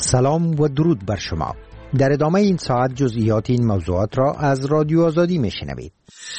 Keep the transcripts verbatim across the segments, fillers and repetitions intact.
سلام و درود بر شما. در ادامه این ساعت جزئیات این موضوعات را از رادیو آزادی میشنوید.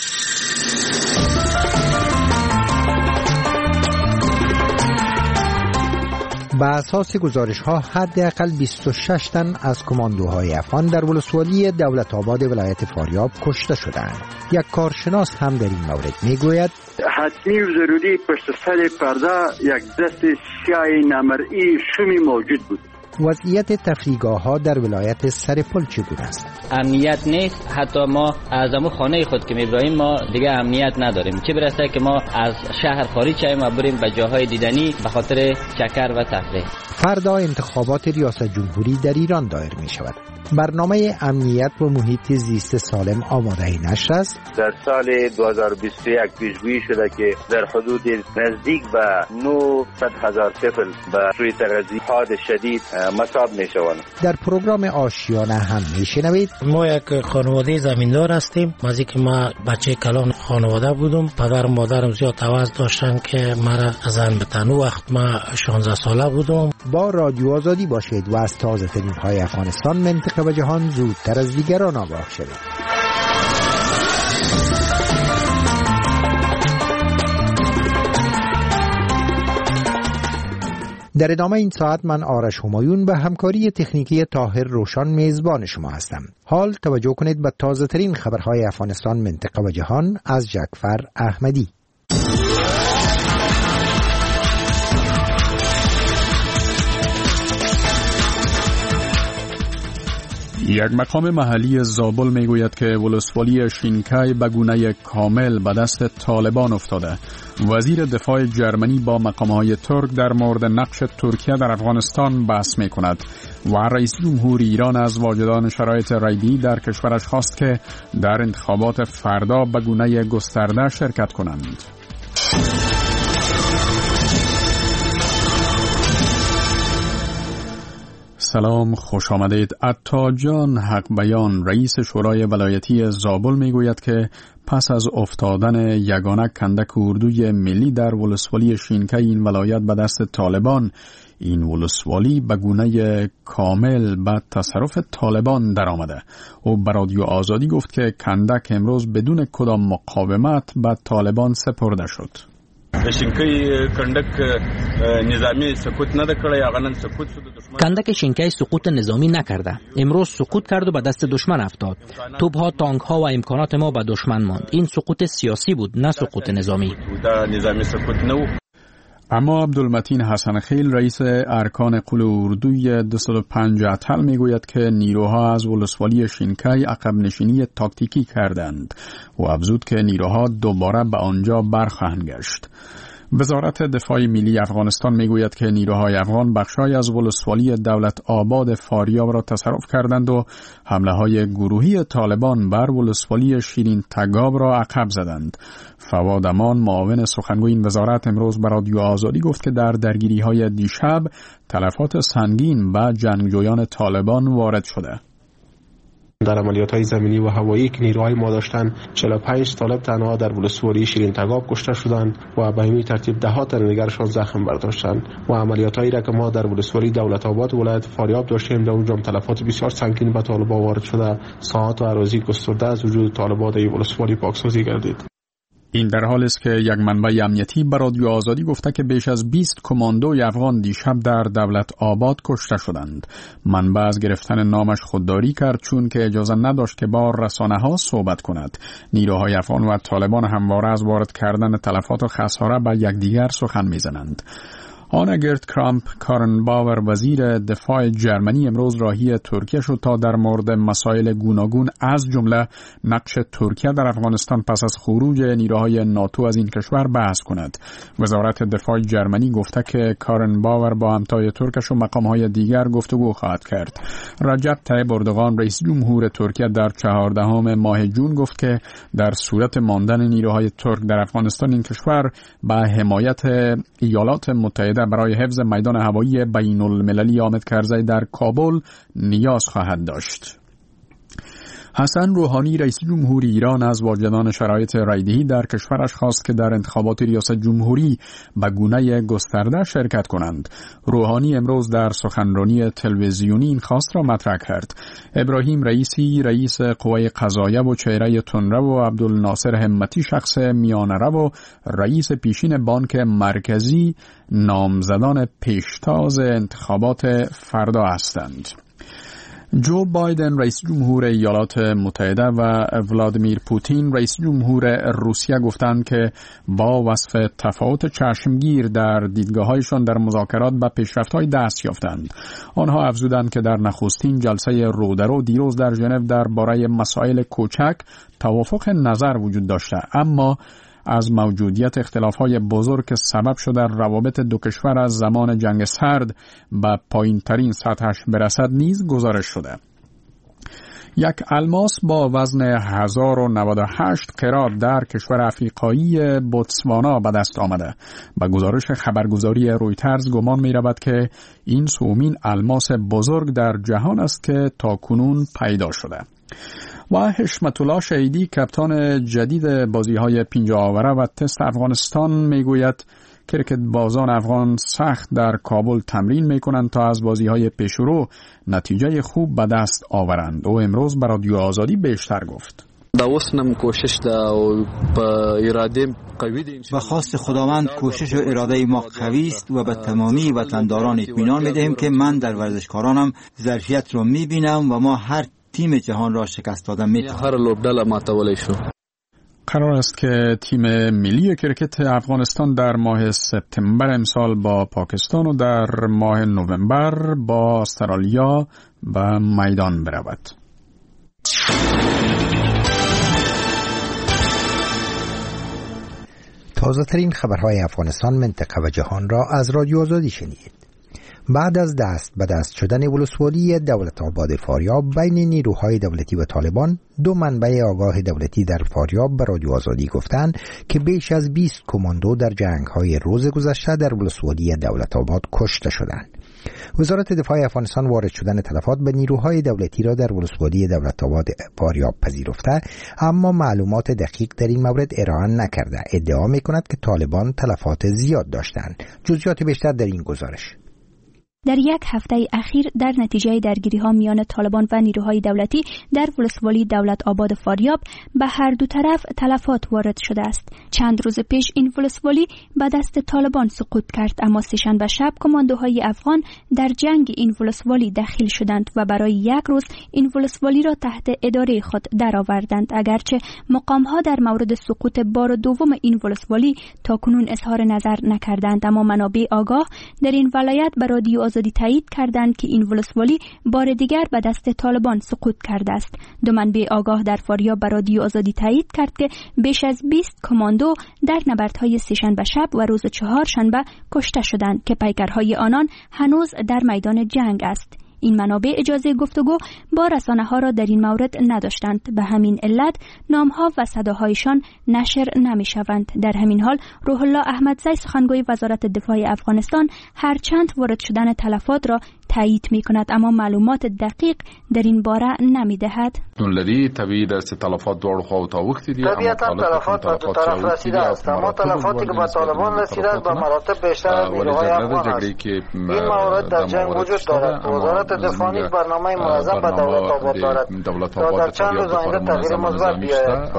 به اساس گزارش ها حداقل بیست و شش تن از کماندوهای افغان در ولسوالی دولت آباد ولایت فاریاب کشته شدند. یک کارشناس هم در این مورد میگوید حتمی و ضروری پشت سر پرده یک دست سیاه نامرئی شومی موجود بود. وضعیت تفریحگاه ها در ولایت سرپل چگونه است؟ امنیت نیست. حتی ما از امو خانه خود که میبریم ما دیگه امنیت نداریم، چه برسه که ما از شهر خارج شویم و بریم به جاهای دیدنی به خاطر چکر و تفریح. فردا انتخابات ریاست جمهوری در ایران دایر می شود. برنامه امنیت و محیط زیست سالم آماده نشر است. در سال دو هزار و بیست و یک پیشگویی شده که در حدود نزدیک به نهصد هزار طفل به سوی تغذیه‌های شدید مصاب می شوند. در پروگرام آشیانه هم می شنوید ما یک خانواده زمیندار هستیم. مازی که ما بچه کلان خانواده بودم، پدر و مادرم زیاد تواز داشتن که مرا زن بتن. وقت ما شانزده ساله بودم. با رادیو آزادی باشید و از تازه ترین های افغانستان، منطقه و جهان زودتر از دیگران آگاه شوید. در ادامه این ساعت من آرش همایون به همکاری تکنیکی طاهر روشان میزبان شما هستم. حال توجه کنید به تازه ترین خبرهای افغانستان، منطقه و جهان از جعفر احمدی. یک مقام محلی زابل میگوید که ولسوالی شینکای به گونه کامل به دست طالبان افتاده. وزیر دفاع جرمنی با مقامهای ترک در مورد نقش ترکیه در افغانستان بحث می کند و رئیس جمهور ایران از واجدان شرایط ریبی در کشورش خواست که در انتخابات فردا به گونه گسترده شرکت کنند. سلام، خوش آمدید. عطا جان حق بیان، رئیس شورای ولایتی زابل میگوید که پس از افتادن یگانه کندک اردوی ملی در ولسوالی شینکای این ولایت به دست طالبان، این ولسوالی به گونه کامل به تصرف طالبان در آمده. او به رادیو آزادی گفت که کندک امروز بدون کدام مقاومت به طالبان سپرده شد. شینکای کندک نظامی سقوط نکرده، اغلن سقوط شد. کندک شینکای سقوط نظامی نکرده، امروز سقوط کرد و به دست دشمن افتاد. توپ‌ها، تانک‌ها و امکانات ما به دشمن ماند. این سقوط سیاسی بود، نه سقوط نظامی. نظامی سقوط نو. اما عبدالمتین حسن خیل، رئیس ارکان قل اردوی دویست و پنج اتل میگوید که نیروها از ولسوالی شینکای عقب نشینی تاکتیکی کردند و افزود که نیروها دوباره به آنجا برخواهند گشت. وزارت دفاع ملی افغانستان میگوید که نیروهای افغان بخشای از ولسوالی دولت آباد فاریاب را تصرف کردند و حمله های گروهی طالبان بر ولسوالی شیرین تگاب را عقب زدند. فواد امان، معاون سخنگوی این وزارت، امروز به رادیو آزادی گفت که در درگیری های دیشب تلفات سنگین به جنگجویان طالبان وارد شده. در عملیات‌های زمینی و هوایی که نیروهای ما داشتن، چهل و پنج طالب تنها در ولسوالی شیرین تگاب کشته شدند و به همین ترتیب ده ها تن دیگرشان زخم برداشتند. و عملیات‌هایی را که ما در ولسوالی دولت آباد ولایت فاریاب داشتیم، در اونجا تلفات بسیار سنگین به طالبان وارد شده. ساحات و اراضی گسترده از وجود طالبان در ولسوالی پاکسازی گردید. این در حال است که یک منبع امنیتی به رادیو آزادی گفته که بیش از بیست کماندوی افغان دیشب در دولت آباد کشته شدند. منبع از گرفتن نامش خودداری کرد چون که اجازه نداشت که با رسانه‌ها صحبت کند. نیروهای افغان و طالبان همواره از وارد کردن تلفات و خساره به یکدیگر سخن می‌زنند. آنا گرت کرامپ کارن باور، وزیر دفاع جرمنی، امروز راهی ترکیه شد تا در مورد مسائل گوناگون از جمله نقش ترکیه در افغانستان پس از خروج نیروهای ناتو از این کشور بحث کند. وزارت دفاع جرمنی گفته که کارن باور با همتای ترکش و مقامهای دیگر گفتگو خواهد کرد. رجب طیب اردوغان، رئیس جمهور ترکیه، در چهاردهم ماه جون گفت که در صورت ماندن نیروهای ترک در افغانستان این کشور به حمایت ایالات متحده برای حفظ میدان هوایی بین المللی حامد کرزی در کابل نیاز خواهد داشت. حسن روحانی رئیس جمهوری ایران از واجدان شرایط رایدهی در کشورش خواست که در انتخابات ریاست جمهوری به گونه گسترده شرکت کنند. روحانی امروز در سخنرانی تلویزیونی این خواست را مطرح کرد. ابراهیم رئیسی رئیس قوه قضاییه و چهره تندرو و عبدالناصر همتی شخص میانه‌رو و رئیس پیشین بانک مرکزی نامزدان پیشتاز انتخابات فردا هستند. جو بایدن رئیس جمهور ایالات متحده و ولادیمیر پوتین رئیس جمهور روسیه گفتند که با وصف تفاوت چشمگیر در دیدگاه‌هایشان در مذاکرات به پیشرفت‌های دست یافتند. آنها افزودند که در نخستین جلسه رودرو دیروز در ژنو درباره مسائل کوچک توافق نظر وجود داشته، اما از موجودیت اختلاف‌های بزرگ که سبب شده روابط دو کشور از زمان جنگ سرد به پایین‌ترین سطحش برسد نیز گزارش شده. یک الماس با وزن هزار و نود و هشت قرات در کشور افریقایی بوتسوانا به دست آمده. به گزارش خبرگزاری رویترز گمان می رود که این سومین الماس بزرگ در جهان است که تاکنون پیدا شده. و حشمت الله شهیدی کپتان جدید بازی‌های پنجاه آوره و تست افغانستان میگوید کرکت بازان افغان سخت در کابل تمرین میکنند تا از بازی‌های پیشرو نتیجه خوب به دست آورند. او امروز به رادیو آزادی بیشتر گفت. به خواست خداوند کوشش و اراده ما قوی است و به تمامی وطنداران اطمینان می‌دهیم که من در ورزشکارانم ظرفیت رو می‌بینم و ما هر تیم جهان را شکست دادن می‌توانیم. هر لوبډله ماتولی شو. قرار است که تیم ملی کرکت افغانستان در ماه سپتامبر امسال با پاکستان و در ماه نوامبر با استرالیا به میدان برود. تازه ترین خبرهای افغانستان، منطقه و جهان را از رادیو آزادی شنید. بعد از دست به دست شدن ولسوالی دولت آباد فاریاب بین نیروهای دولتی و طالبان، دو منبع آگاه دولتی در فاریاب به رادیو آزادی گفتند که بیش از بیست کماندو در جنگ‌های روز گذشته در ولسوالی دولت آباد کشته شدند. وزارت دفاع افغانستان وارد شدن تلفات به نیروهای دولتی را در ولسوالی دولت آباد فاریاب پذیرفته، اما معلومات دقیق در این مورد ارائه نکرده. ادعا می‌کند که طالبان تلفات زیاد داشتند. جزئیات بیشتر در این گزارش. در یک هفته اخیر در نتیجه درگیری‌ها میان طالبان و نیروهای دولتی در ولسوالی دولت آباد فاریاب به هر دو طرف تلفات وارد شده است. چند روز پیش این ولسوالی به دست طالبان سقوط کرد، اما سه‌شنبه شب کماندوهای افغان در جنگ این ولسوالی دخیل شدند و برای یک روز این ولسوالی را تحت اداره خود درآوردند. اگرچه مقام‌ها در مورد سقوط بار دوم این ولسوالی تاکنون اظهار نظر نکردند، اما منابع آگاه در این ولایت به رادیو آزادی تایید کردند که این ولسوالی بار دیگر به دست طالبان سقوط کرده است. دو منبع آگاه در فاریاب به رادیو آزادی تایید کرد که بیش از بیست کماندو در نبردهای سه‌شنبه شب و روز چهارشنبه کشته شدند که پیکرهای آنان هنوز در میدان جنگ است. این منابع اجازه گفتگو با رسانه‌ها را در این مورد نداشتند، به همین علت نام‌ها و صداهایشان نشر نمی‌شوند. در همین حال روح الله احمدزی سخنگوی وزارت دفاع افغانستان هرچند وارد شدن تلفات را تایید می‌کند، اما معلومات دقیق در این باره نمی‌دهد. نولری طبیعی است تلفات دوړو خواو تا وخت دی، طبیعتا تلفات به دو طرف رسیده است، اما تلفاتی که به طالبان رسیده است به مراتب بیشتر از نیروهای افغان است. این موارد در جنگ وجود دارد. وزارت دفاع نیز برنامه منظم به دولت آباد دارد تا در چند روز آینده تغییر مثبت بیاید.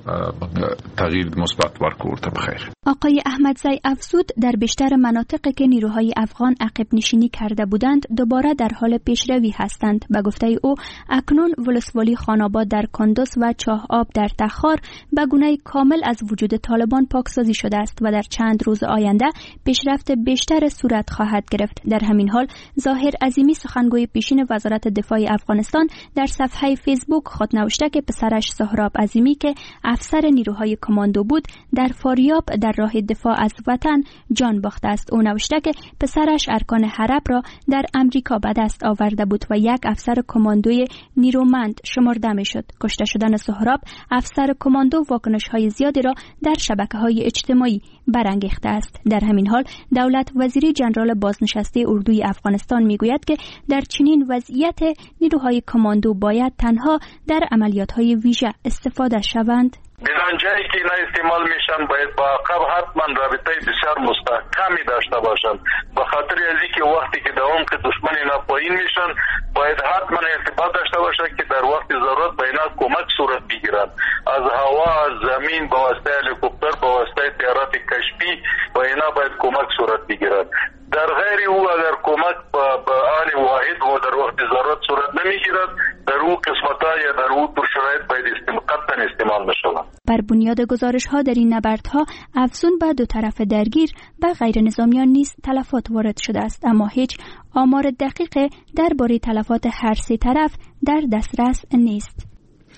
تغییر مثبت ورکورته بخیر. آقای احمدزی افزود در بیشتر مناطقی که نیروهای افغان عقب نشینی کرده بودند دوباره در حال پیشروی هستند. به گفته او اکنون ولسوالی خاناباد در کندوز و چاه آب در تخار به گونه کامل از وجود طالبان پاکسازی شده است و در چند روز آینده پیشرفت بیشتر صورت خواهد گرفت. در همین حال ظاهر عظیمی سخنگوی پیشین وزارت دفاع افغانستان در صفحه فیسبوک خود نوشته که پسرش سهراب عظیمی که افسر نیروهای کماندو بود در فاریاب در راه دفاع از وطن جان باخته است. او نوشته که پسرش ارکان حرب را در امریکا به دست آورده بود و یک افسر کماندوی نیرومند شمرده می شد. کشته شدن سهراب افسر کماندو واکنش‌های زیادی را در شبکه‌های اجتماعی برانگیخته است. در همین حال دولت وزیری جنرال بازنشسته اردوی افغانستان میگوید که در چنین وضعیت نیروهای کماندو باید تنها در عملیات‌های ویژه استفاده شوند. بدان جایی که اینا استعمال میشن باید با عقب حتما رابطه بسیار مستحکمی داشته باشن، به خاطر از اینکه وقتی که در عمق دشمن اینا پایین میشن باید حتما ارتباط داشته باشن که در وقت ضرورت به اینا کمک صورت بگیرن، از هوا، از زمین، با واسطه هلیکوپتر، با واسطه طیارات کشفی با اینا باید کمک صورت بگیرن. در غیر او اگر کمک به آن واحد و در وقت ضرورت صورت نمیگیرد، در او قسمت‌ها یا در او پر شرایط باید قطعا استعمال بشود. بر بنیاد گزارش‌ها در این نبردها افزون به دو طرف درگیر به غیر نظامیان نیز تلفات وارد شده است، اما هیچ آمار دقیق درباره تلفات هر سه طرف در دسترس نیست.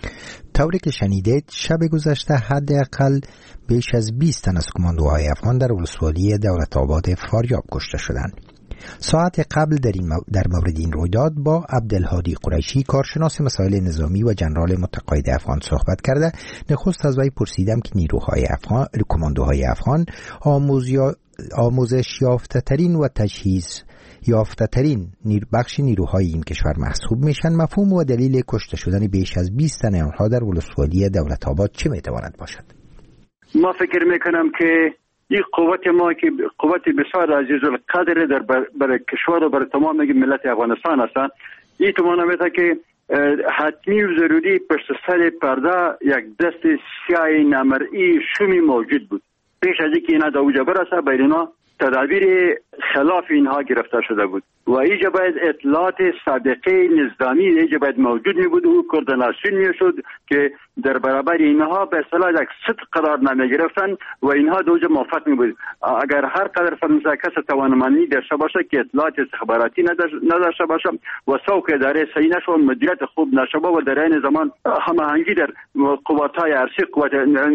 طوری که شنیدید شب گذشته حداقل بیش از بیست تن از کماندوهای افغان در ولسوالی دولت آباد فاریاب کشته شدند. ساعت قبل در, این مو... در مورد این رویداد با عبدالهادی قریشی کارشناس مسائل نظامی و جنرال متقاعد افغان صحبت کرده. نخست از وی پرسیدم که نیروهای افغان کماندوهای افغان آموزیا... آموزش یافته ترین و تجهیز یافته ترین نیر بخش نیروهای این کشور محسوب میشن. مفهوم و دلیل کشته شدن بیش از بیست تن آنها در ولسوالی دولت آباد چه میتواند باشد؟ ما فکر میکنم که این قوت ما که قوت بسیار عزیز القدر در برای کشور و برای تمام ملت افغانستان است، این تو معنی که حتمی و ضروری پشت سر پرده یک دست سیاه نامرئی شومی موجود بود. پیش از اینکه اینا در اوجا برسه بر اینا تدابیر خلاف اینها گرفته شده بود و اینجا باید اطلاعات سابقه نظامی اینجا باید موجود می بود و کوردیناسیون می شد که در برابر اینها به اصطلاح یک صدق قرار نمی گرفتن و اینها دوجا موافق می بود. اگر هر قدر فرانسه کس توانمندی داشته باشه که اطلاعات استخباراتی نداشته باشه و سوق اداره صحیح نشه و مدیریت خوب نشه و در این زمان هماهنگی در قوت‌های ارضی قوت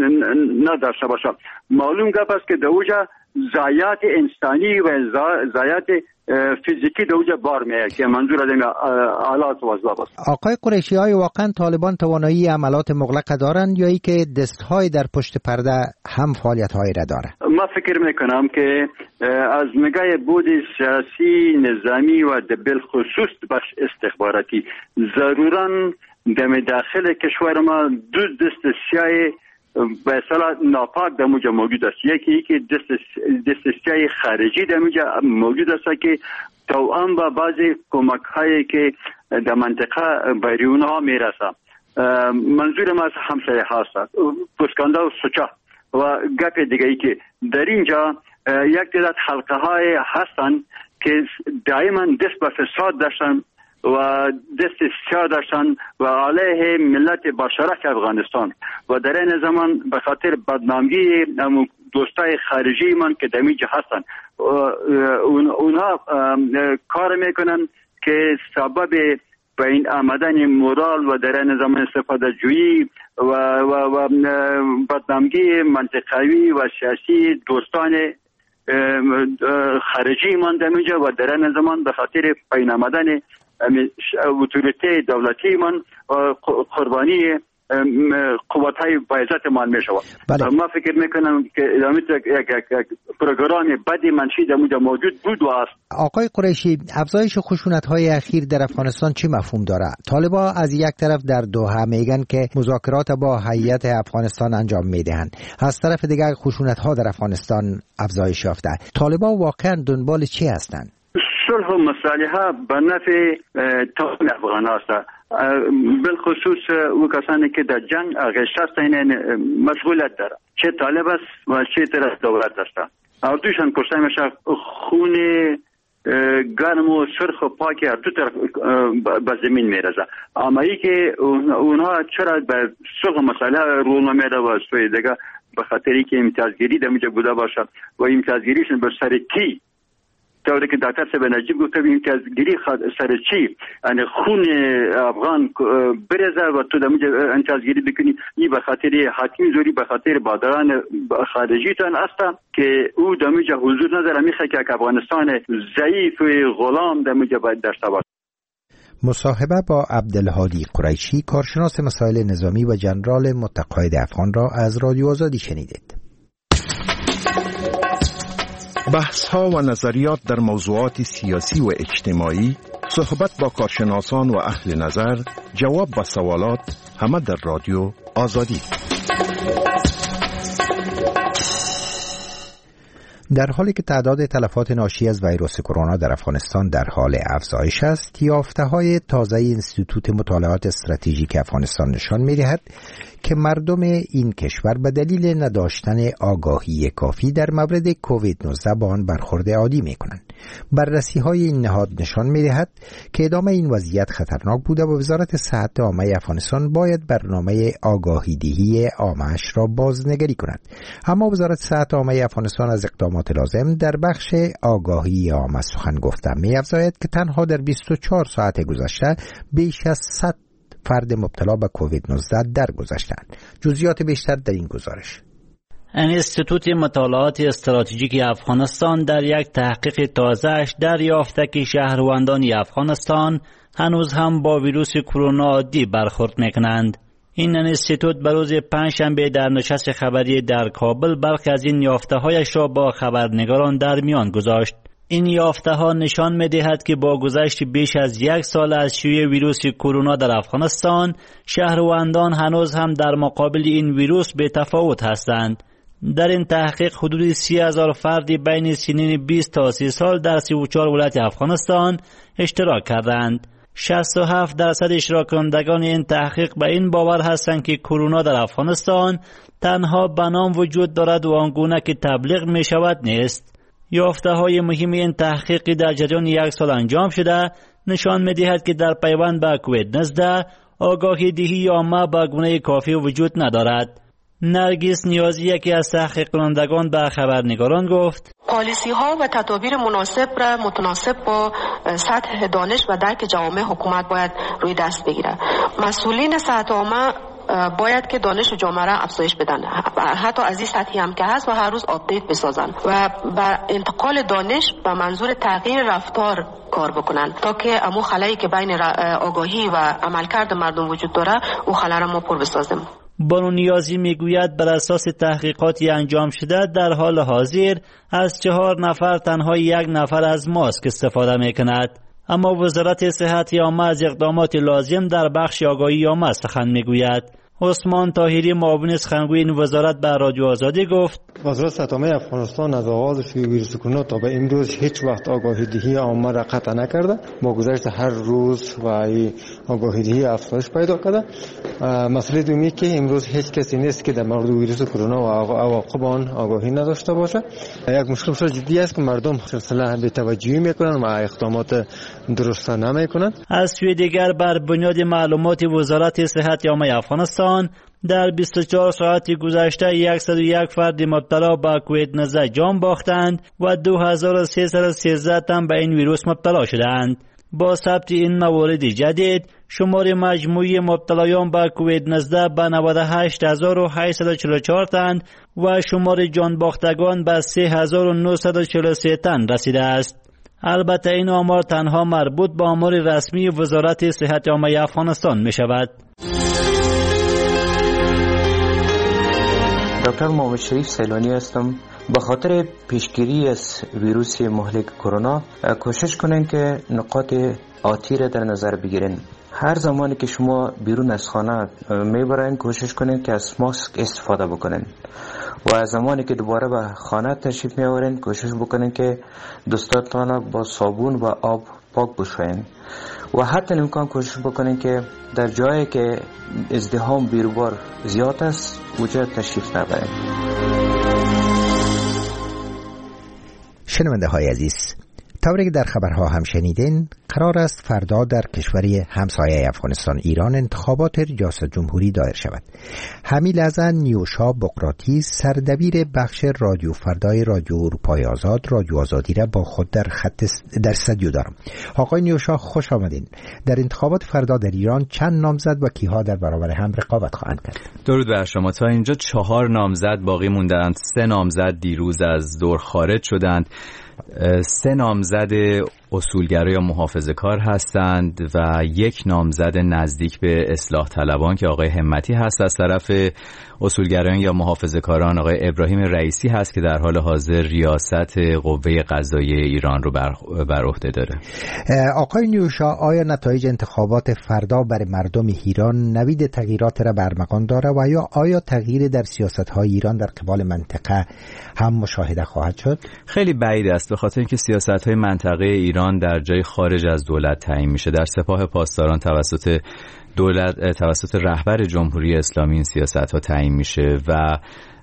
نداشته باشه، معلوم گپ است که دوجا ضایعات انسانی و ضایعات فیزیکی دوجا بار میاد که منظور از این آلات و اسباب است. آقای قریشی، های واقعا طالبان توانایی عملات مغلقه دارند یا ای که دستهای در پشت پرده هم فعالیت های را داره؟ ما فکر میکنم که از نگاه بود سیاسی نظامی و بالخصوص بخش استخباراتی ضرورا در داخل کشور ما دو دست سیاه به اصطلاح ناپاک در موجه موجود است. یکی یکی دست دستشای خارجی در موجه موجود است که توأم با بعضی کمک هایی که در منطقه بیرون ها میرسه. منظور ما از همسایه هاست پسکانده و سوچا و گپ دیگه ای که در اینجا یک تعداد حلقه های هستن که دائما دست به فساد داشتن و دست سیاه داشتن و علیه ملت باشرک افغانستان و در این زمان به خاطر بدنامی دوستای خارجی من که دمیجه هستن اونها کار میکنن که سبب به این آمدن مورال و در این زمان استفاده جویی و, و, و بدنامی منطقوی و سیاسی دوستان خارجی من دمیجه و در این زمان به خاطر پایین آمدن اتوریته دولتی من قربانی قوت‌های بایزت من میشود. ما فکر میکنم که ادامه یک پروگرام بدی منشی در موجود موجود بود و است. آقای قریشی، افزایش خشونت‌های اخیر در افغانستان چی مفهوم داره؟ طالبان از یک طرف در دوحه میگن که مذاکرات با هیئت افغانستان انجام میدهند، از طرف دیگر خشونت‌ها در افغانستان افزایش یافته. طالبان واقعا دنبال چی هستند؟ صلح و مصالحه به نفع تمام افغان هست، بالخصوص او کسانی که در جنگ غشت این مشغولیت داره، چه طالب است و چه طرف دولت است. هر دوشان کشته میشه، خون گرم و سرخ و پاک هر دو طرف به زمین میرزه. اما ای که اونها چرا به صلح و مصالحه رو نمیره و سوی دیگه به خاطری که امتیازگیری در اینجا بوده باشه و امتیازگیریشون به سر کی طوری که دکتر صاحب نجیب گفته بودیم که از گری سرچی یعنی خون افغان برزه و تو دمیج انتازگیری بکنی این به خاطر حتمی زوری به خاطر بادران خارجی تان است که او دمیج حضور نداره میخواد که افغانستان ضعیف غلام دمیج باید در سبا. مصاحبه با عبدالهادی قریشی کارشناس مسائل نظامی و ژنرال متقاعد افغان را از رادیو آزادی شنیدید. بحث ها و نظریات در موضوعات سیاسی و اجتماعی، صحبت با کارشناسان و اهل نظر، جواب به سوالات، همه در رادیو آزادی. در حالی که تعداد تلفات ناشی از ویروس کرونا در افغانستان در حال افزایش است، یافته‌های تازه انستیتوت مطالعات استراتژیک افغانستان نشان می‌دهد که مردم این کشور به دلیل نداشتن آگاهی کافی در مورد کووید نوزده با آن برخورد عادی می‌کنند. بررسی‌های این نهاد نشان می‌دهد که ادامه این وضعیت خطرناک بوده و وزارت صحت عامه افغانستان باید برنامه آگاهی‌دهی عامه‌اش را بازنگری کند. اما وزارت صحت عامه افغانستان از اقدامات لازم در بخش آگاهی عامه سخن گفته می‌افزاید که تنها در بیست و چهار ساعت گذشته بیش از صد فرد مبتلا به کووید نوزده درگذشتند. جزئیات بیشتر در این گزارش. انستیتوت مطالعات استراتژیک افغانستان در یک تحقیق تازه‌اش دریافته که شهروندان افغانستان هنوز هم با ویروس کرونا عادی برخورد می‌کنند. این انستیتوت به روز پنجشنبه در نشست خبری در کابل برخی از این یافته‌هایش را با خبرنگاران در میان گذاشت. این یافته‌ها نشان می‌دهد که با گذشت بیش از یک سال از شیوع ویروس کرونا در افغانستان، شهروندان هنوز هم در مقابل این ویروس بی‌تفاوت هستند. در این تحقیق حدود سی هزار فردی بین سنین بیست تا سی سال در سی و چهار ولایت افغانستان اشتراک کردند. شصت و هفت درصد اشتراک کنندگان این تحقیق به این باور هستند که کرونا در افغانستان تنها به نام وجود دارد و آنگونه که تبلیغ می شود نیست. یافته های مهم این تحقیقی در جریان یک سال انجام شده نشان می دهد که در پیوند به کووید نوزده آگاهی دهی عامه به گونه کافی وجود ندارد. نرگس نیازی یکی از تحقیق کنندگان به خبرنگاران گفت: پالیسی ها و تدابیر مناسب را متناسب با سطح دانش و درک جوامع حکومت باید روی دست بگیره. مسئولین صحت عامه باید که دانش جامعه را افزایش بدن، حتی از این سطحی هم که هست و هر روز آپدیت بسازن و با انتقال دانش به منظور تغییر رفتار کار بکنن تا که امو خلایی که بین آگاهی و عملکرد مردم وجود داره او خلا را ما پر بسازیم. بانو نیازی میگوید بر اساس تحقیقاتی انجام شده در حال حاضر از چهار نفر تنها یک نفر از ماسک استفاده میکند. اما وزارت صحت عامه از اقدامات لازم در بخش آگاهی عامه سخن میگوید. عثمان طاهری معاون سخنگوی این وزارت به رادیو آزادی گفت: وزارت صحت عامه افغانستان از آغاز شیوع ویروس کرونا تا به امروز هیچ وقت آگاهی دهی عامه را قطع نکرده. با گذشت هر روز و آگاهی دهی افزایش پیدا کرده. مسئله دومی که امروز هیچ کسی نیست که در مورد ویروس کرونا و عواقب آن آگاهی نداشته باشه. یک مشکل بسیار جدی است که مردم سلسله بی‌توجهی میکنند و اقدامات درست نمیکنند. از سوی دیگر بر بنیاد معلومات وزارت صحت عامه افغانستان در بیست و چهار ساعت گذشته صد و یک فرد مبتلا به کووید نوزده جان باختند و دو هزار و سیصد و سیزده تن به این ویروس مبتلا شدند. با ثبت این موارد جدید شمار مجموعی مبتلایان به کووید نوزده به نود و هشت هزار و هشتصد و چهل و چهار تن و شمار جان باختگان به سه هزار و نهصد و چهل و سه تن رسیده است. البته این آمار تنها مربوط به آمار رسمی وزارت صحت عامه افغانستان می شود. دکتر محمد شریف سیلانی هستم. به خاطر پیشگیری از ویروس مهلک کرونا کوشش کنین که نقاط آتی را در نظر بگیرین. هر زمانی که شما بیرون از خانه میبرین کوشش کنین که از ماسک استفاده بکنین و از زمانی که دوباره به خانه تشریف میآورین کوشش بکنین که دستاتان با صابون و آب پاک بشوین و حتی امکان کوشش بکنین که در جایی که ازدحام بیروبار زیاد است اونجا تشریف نبرین. شنونده های عزیز، طوری که در خبرها هم شنیدین، قرار است فردا در کشور همسایه افغانستان ایران انتخابات ریاست جمهوری دایر شود. همین لحظه نیوشا بقراطیس سردبیر بخش رادیو فردای رادیو اروپای آزاد رادیو آزادی را با خود در خط در استودیو دارم. آقای نیوشا خوش آمدین. در انتخابات فردا در ایران چند نامزد و کیها در برابر هم رقابت خواهند کرد؟ درود بر شما. تا اینجا چهار نامزد باقی موندند. سه نامزد دیروز از دور خارج شدند. سه نامزد اصولگرا یا محافظه‌کار هستند و یک نامزد نزدیک به اصلاح طلبان که آقای همتی هست. از طرف اصولگرایان یا محافظه‌کاران آقای ابراهیم رئیسی هست که در حال حاضر ریاست قوه قضاییه ایران رو بر, بر عهده داره. آقای نیوشا، آیا نتایج انتخابات فردا برای مردم ایران نوید تغییرات را برمغان داره و یا آیا تغییر در سیاست‌های ایران در قبال منطقه هم مشاهده خواهد شد؟ خیلی بعید است، به خاطر اینکه سیاست‌های منطقه ایران در جای خارج از دولت تعیین میشه. در سپاه پاسداران توسط دولت توسط رهبر جمهوری اسلامی این سیاست‌ها تعیین میشه و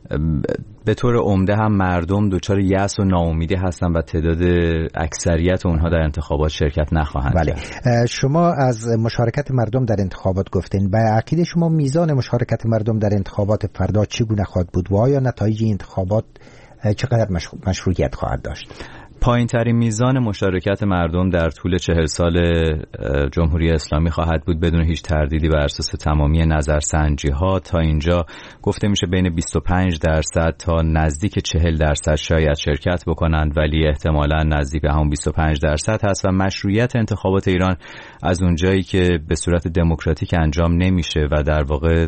به طور عمده هم مردم دچار یأس و ناامیدی هستن و تعداد اکثریت اونها در انتخابات شرکت نخواهند کرد. بله. شما از مشارکت مردم در انتخابات گفتین. به عقیده شما میزان مشارکت مردم در انتخابات فردا چگونه خواهد بود و آیا نتایج انتخابات چقدر مشروعیت خواهد داشت؟ پایین ترین میزان مشارکت مردم در طول چهل سال جمهوری اسلامی خواهد بود بدون هیچ تردیدی بر اساس تمامی نظرسنجی ها. تا اینجا گفته میشه بین بیست و پنج درصد تا نزدیک چهل درصد شاید شرکت بکنند، ولی احتمالاً نزدیک به همون بیست و پنج درصد هست و مشروعیت انتخابات ایران از اونجایی که به صورت دموکراتیک انجام نمیشه و در واقع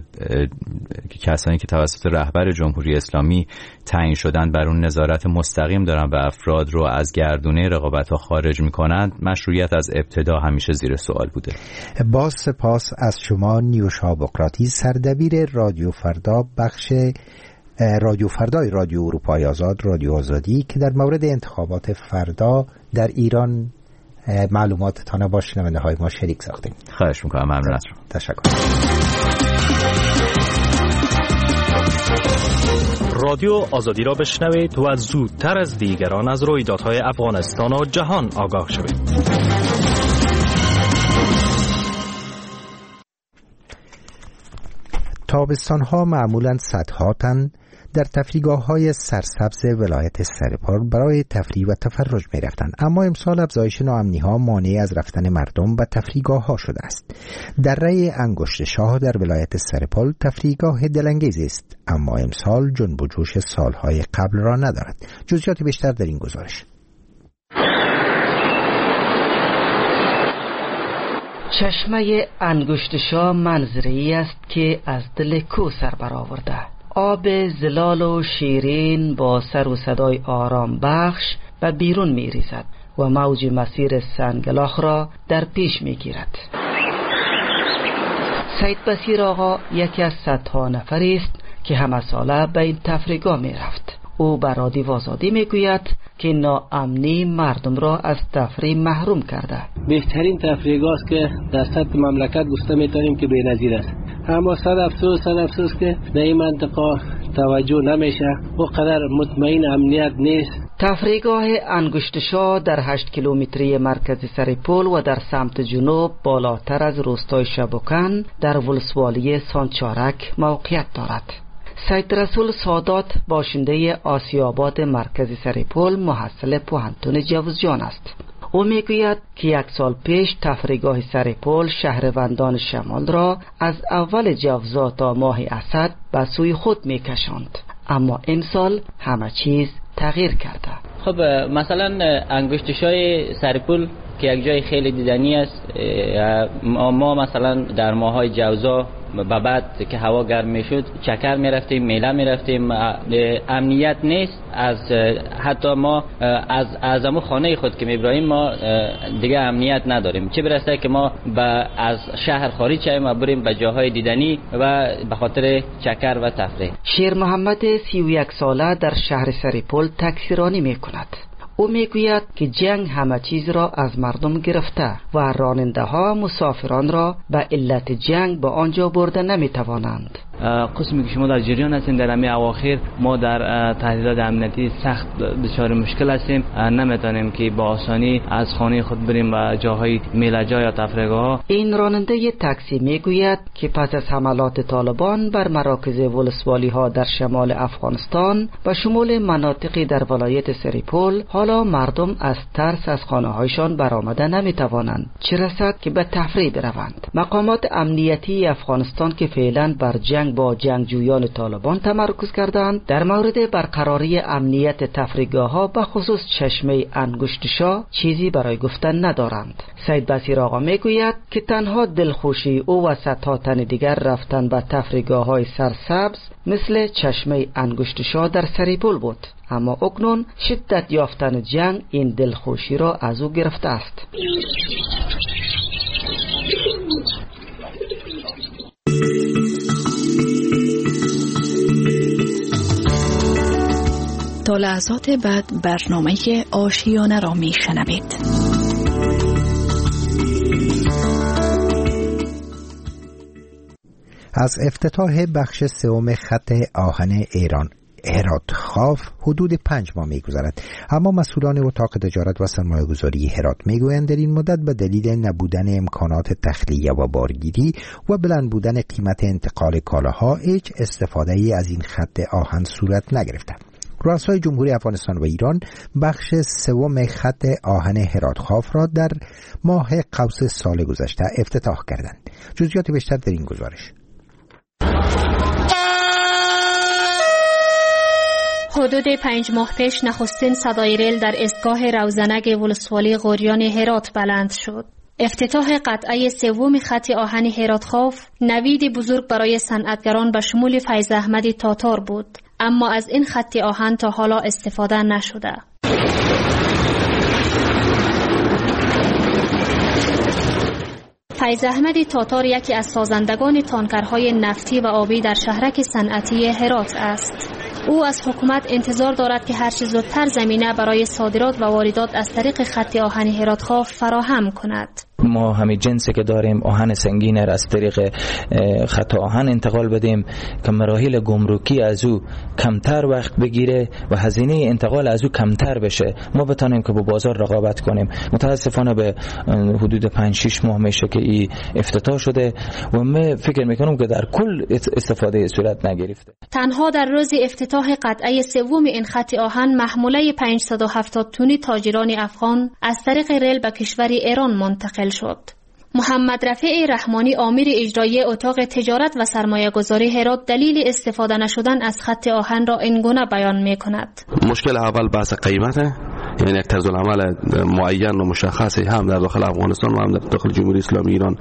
کسانی که توسط رهبر جمهوری اسلامی تعیین شدن بر اون نظارت مستقیم دارن و افراد رو از گردونه رقابت‌ها خارج می‌کنند، مشروعیت از ابتدا همیشه زیر سوال بوده. با سپاس از شما نیوشا بقراطیس، سردبیر رادیو فردا بخش رادیو فردای رادیو اروپای آزاد رادیو آزادی که در مورد انتخابات فردا در ایران معلوماتتان با شنونده‌های ما شریک ساختیم. خواهش می‌کنم. ممنون از شما. تشکر. رادیو آزادی را بشنوید و زودتر از دیگران از رویدادهای افغانستان و جهان آگاه شوید. تابستان‌ها معمولاً صدها تن در تفریحگاه‌های سرسبز ولایت سرپال برای تفریح و تفرج می‌رفتند، اما امسال افزایش ناامنی‌ها مانع از رفتن مردم و تفریحگاه‌ها شده است. دره انگشت شاه در ولایت سرپال تفریحگاه دلانگیز است، اما امسال جنب و جوش سال‌های قبل را ندارد. جزئیات بیشتر در این گزارش. چشمه انگشت شاه منظره‌ای است که از دل کوه سر برآورده. آب زلال و شیرین با سر و صدای آرام بخش به بیرون می ریزد و موج مسیر سنگلاخ را در پیش می گیرد. سید بصیر آقا یکی از صدها نفری است که همه ساله به این تفریحگاه می رفت. او بر رادیو آزادی می گوید که ناامنی مردم را از تفریح محروم کرده. بهترین تفریحگاه است که در سطح مملکت گفته میتونیم که بی‌نظیر است، اما صد افسوس صد افسوس که در این منطقه توجه نمیشه و قدر مطمئن امنیت نیست. تفریحگاه انگشت شاه در هشت کیلومتری مرکز سرپل و در سمت جنوب بالاتر از روستای شبوکن در ولسوالی سانچارک موقعیت دارد. سید رسول سادات باشنده آسیاباد مرکز سرپل محصل پوهنتون جوزجان است. او میگوید که یک سال پیش تفریحگاه سرپل شهروندان شمال را از اول جوزا تا ماه اسد به سوی خود میکشاند، اما این سال همه چیز تغییر کرده. خب مثلا انگشت شاه سرپل که یک جای خیلی دیدنی است، ما مثلا در ماهای جوزا به بعد که هوا گرم میشد چکر میرفتیم، میله میرفتیم، امنیت نیست. از حتی ما از اعظم خانه خود که میبراییم ما دیگه امنیت نداریم، چه برسه که ما به از شهر خارج شویم و بریم به جاهای دیدنی و به خاطر چکر و تفریح. شیر محمد سی و یک ساله در شهر سرپل تکثیرانی میکند. او میگوید که جنگ همه چیز را از مردم گرفته و راننده ها مسافران را به علت جنگ به آنجا برده نمیتوانند. قسمی که شما در جریان هستین در همین اواخر ما در تهدیدات امنیتی سخت دچار مشکل هستیم، نمیتونیم که با آسانی از خانه خود بریم و جاهای میلجا یا تفریحگاه. این راننده تاکسی میگوید که پس از حملات طالبان بر مراکز ولسوالی ها در شمال افغانستان و شمول مناطقی در ولایت سریپول حالا مردم از ترس از خانه هایشان برآمده نمیتوانند، چه رسد که به تفریح بروند. مقامات امنیتی افغانستان که فعلا بر جنگ با جنگجویان طالبان تمرکز کردند در مورد برقراری امنیت تفریحگاه ها به خصوص چشمه انگشتشا چیزی برای گفتن ندارند. سید بصیر آقا میگوید که تنها دلخوشی او و صدها تن دیگر رفتن به تفریحگاه های سرسبز مثل چشمه انگشتشا در سریپول بود، اما اکنون شدت یافتن جنگ این دلخوشی را از او گرفته است. تا لحظات بعد برنامه آشیانه را می شنوید. از افتتاح بخش سوم خط آهن ایران هرات خاف حدود پنج ماه می‌گذرد، اما مسئولان اتاق تجارت و سرمایه‌گذاری هرات می‌گویند در این مدت به دلیل نبودن امکانات تخلیه و بارگیری و بلند بودن قیمت انتقال کالاها هیچ استفاده‌ای از این خط آهن صورت نگرفته. رؤسای جمهوری افغانستان و ایران بخش سوم خط آهن هرات خاف را در ماه قوس سال گذشته افتتاح کردند. جزئیات بیشتر در این گزارش. حدود پنج ماه پیش نخستین صدای ریل در ایستگاه روزنگ ولسوالی غوریان هرات بلند شد. افتتاح قطعه سوم خط آهن هرات خاف نوید بزرگ برای صنعتگران به شمول فیض احمد تاتار بود، اما از این خط آهن تا حالا استفاده نشده. فیض احمد تاتار یکی از سازندگان تانکرهای نفتی و آبی در شهرک صنعتی هرات است. او از حکومت انتظار دارد که هر چه زودتر زمینه برای صادرات و واردات از طریق خط آهن هرات خاف فراهم کند. ما همین جنسی که داریم آهن سنگین را از طریق خط آهن انتقال بدیم که مراحل گمرکی از او کمتر وقت بگیره و هزینه انتقال از او کمتر بشه، ما بتانیم که با بازار رقابت کنیم. متاسفانه به حدود پنج شش ماه میشه که این افتتاح شده و من فکر میکنم که در کل استفاده صورت نگرفته. تنها در روز افتتاح قطعه سوم این خط آهن محموله پانصد و هفتاد تونی تاجران افغان از طریق ریل به کشور ایران منتقل شد. محمد رفیع رحمانی امیر اجرایی اتاق تجارت و سرمایه گذاری هرات دلیل استفاده نشدن از خط آهن را این گونه بیان می کند. مشکل اول بحث قیمته، یعنی یک طرز العمل معین و مشخصی هم در داخل افغانستان و هم در داخل جمهوری اسلامی ایران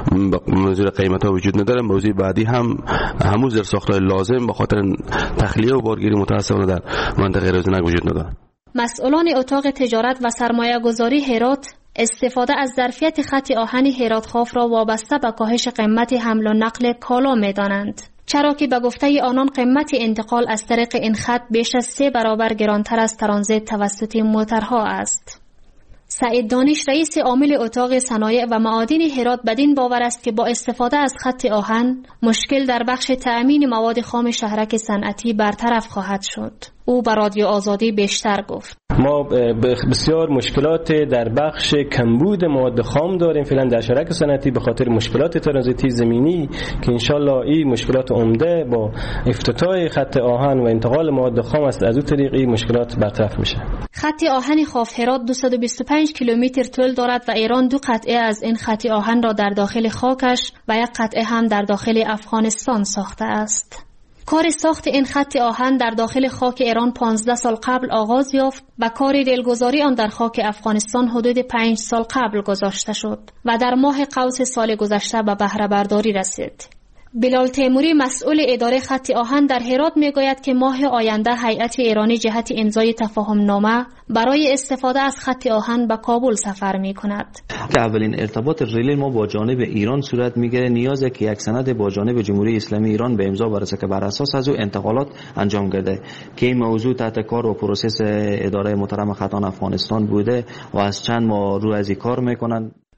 موضوع قیمت ها وجود نداره. موضوع بعدی هم همون زیرساخت‌های لازم به خاطر تخلیه و بارگیری متأسفانه در منطقه رزنک وجود نداره. مسئولان اتاق تجارت و سرمایه گذاری هرات استفاده از ظرفیت خط آهن هرات خاف را وابسته به کاهش قیمت حمل و نقل کالا می دانند، چرا که به گفته آنان قیمت انتقال از طریق این خط بیش از سه برابر گرانتر از ترانزیت توسط موترها است. سعید دانش رئیس عامل اتاق صنایع و معادن هرات بدین باور است که با استفاده از خط آهن مشکل در بخش تأمین مواد خام شهرک صنعتی برطرف خواهد شد. او به رادیو آزادی بیشتر گفت. ما بسیار مشکلات در بخش کمبود مواد خام داریم فعلا در شهرک صنعتی به خاطر مشکلات ترانزیتی زمینی که انشالله این مشکلات عمده با افتتاح خط آهن و انتقال مواد خام است، از اون طریق این مشکلات برطرف میشه. خط آهن خاف هرات دویست و بیست و پنج کیلومتر طول دارد و ایران دو قطعه از این خط آهن را در داخل خاکش و یک قطعه هم در داخل افغانستان ساخته است. کار ساخت این خط آهن در داخل خاک ایران پانزده سال قبل آغاز یافت و کار ریلگذاری آن در خاک افغانستان حدود پنج سال قبل گذاشته شد و در ماه قوس سال گذشته به بهره برداری رسید. بلال تیموری مسئول اداره خط آهن در هرات میگوید که ماه آینده هیئت ایرانی جهت امضای تفاهم نامه برای استفاده از خط آهن به کابل سفر می کند. که اولین ارتباط ریلی ما با جانب ایران صورت میگیره، نیازه که یک سند با جانب جمهوری اسلامی ایران به امضا برسه که بر اساس از او انتقالات انجام گرده که این موضوع تحت کار و پروسس اداره محترم خطان افغانستان بوده و از چند ماه رو از این کار میکنن.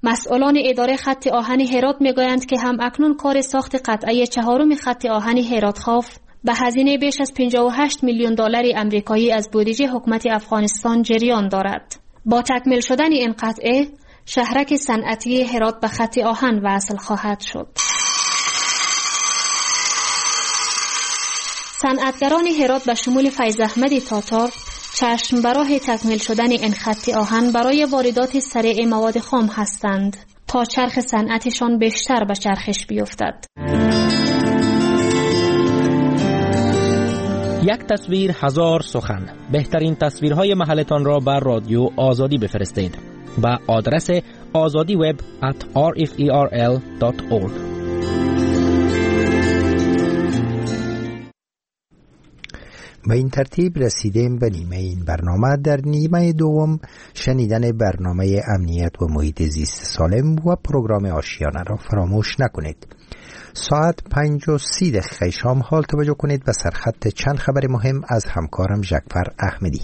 مسئولان اداره خط آهن هرات میگویند که هم اکنون کار ساخت قطعه چهارم خط آهن هرات خاف به هزینه بیش از پنجاه و هشت میلیون دلار آمریکایی از بودجه حکومت افغانستان جریان دارد. با تکمیل شدن این قطعه، شهرک صنعتی هرات به خط آهن وصل خواهد شد. صنعتگران هرات به شمول فیض احمد تاتار چشم به راه تکمیل شدن این خط آهن برای واردات سریع مواد خام هستند تا چرخ صنعتشان بیشتر به چرخش بیفتد. یک تصویر هزار سخن. بهترین تصویرهای محلتان را بر رادیو آزادی بفرستید به آدرس azadi web at r f e r l dot org. به این ترتیب رسیدیم به نیمه این برنامه. در نیمه دوم شنیدن برنامه امنیت و محیط زیست سالم و پروگرام آشیانه را فراموش نکنید. ساعت پنج و سی دقیقه شام حال توجه کنید به سرخط چند خبر مهم از همکارم جعفر احمدی.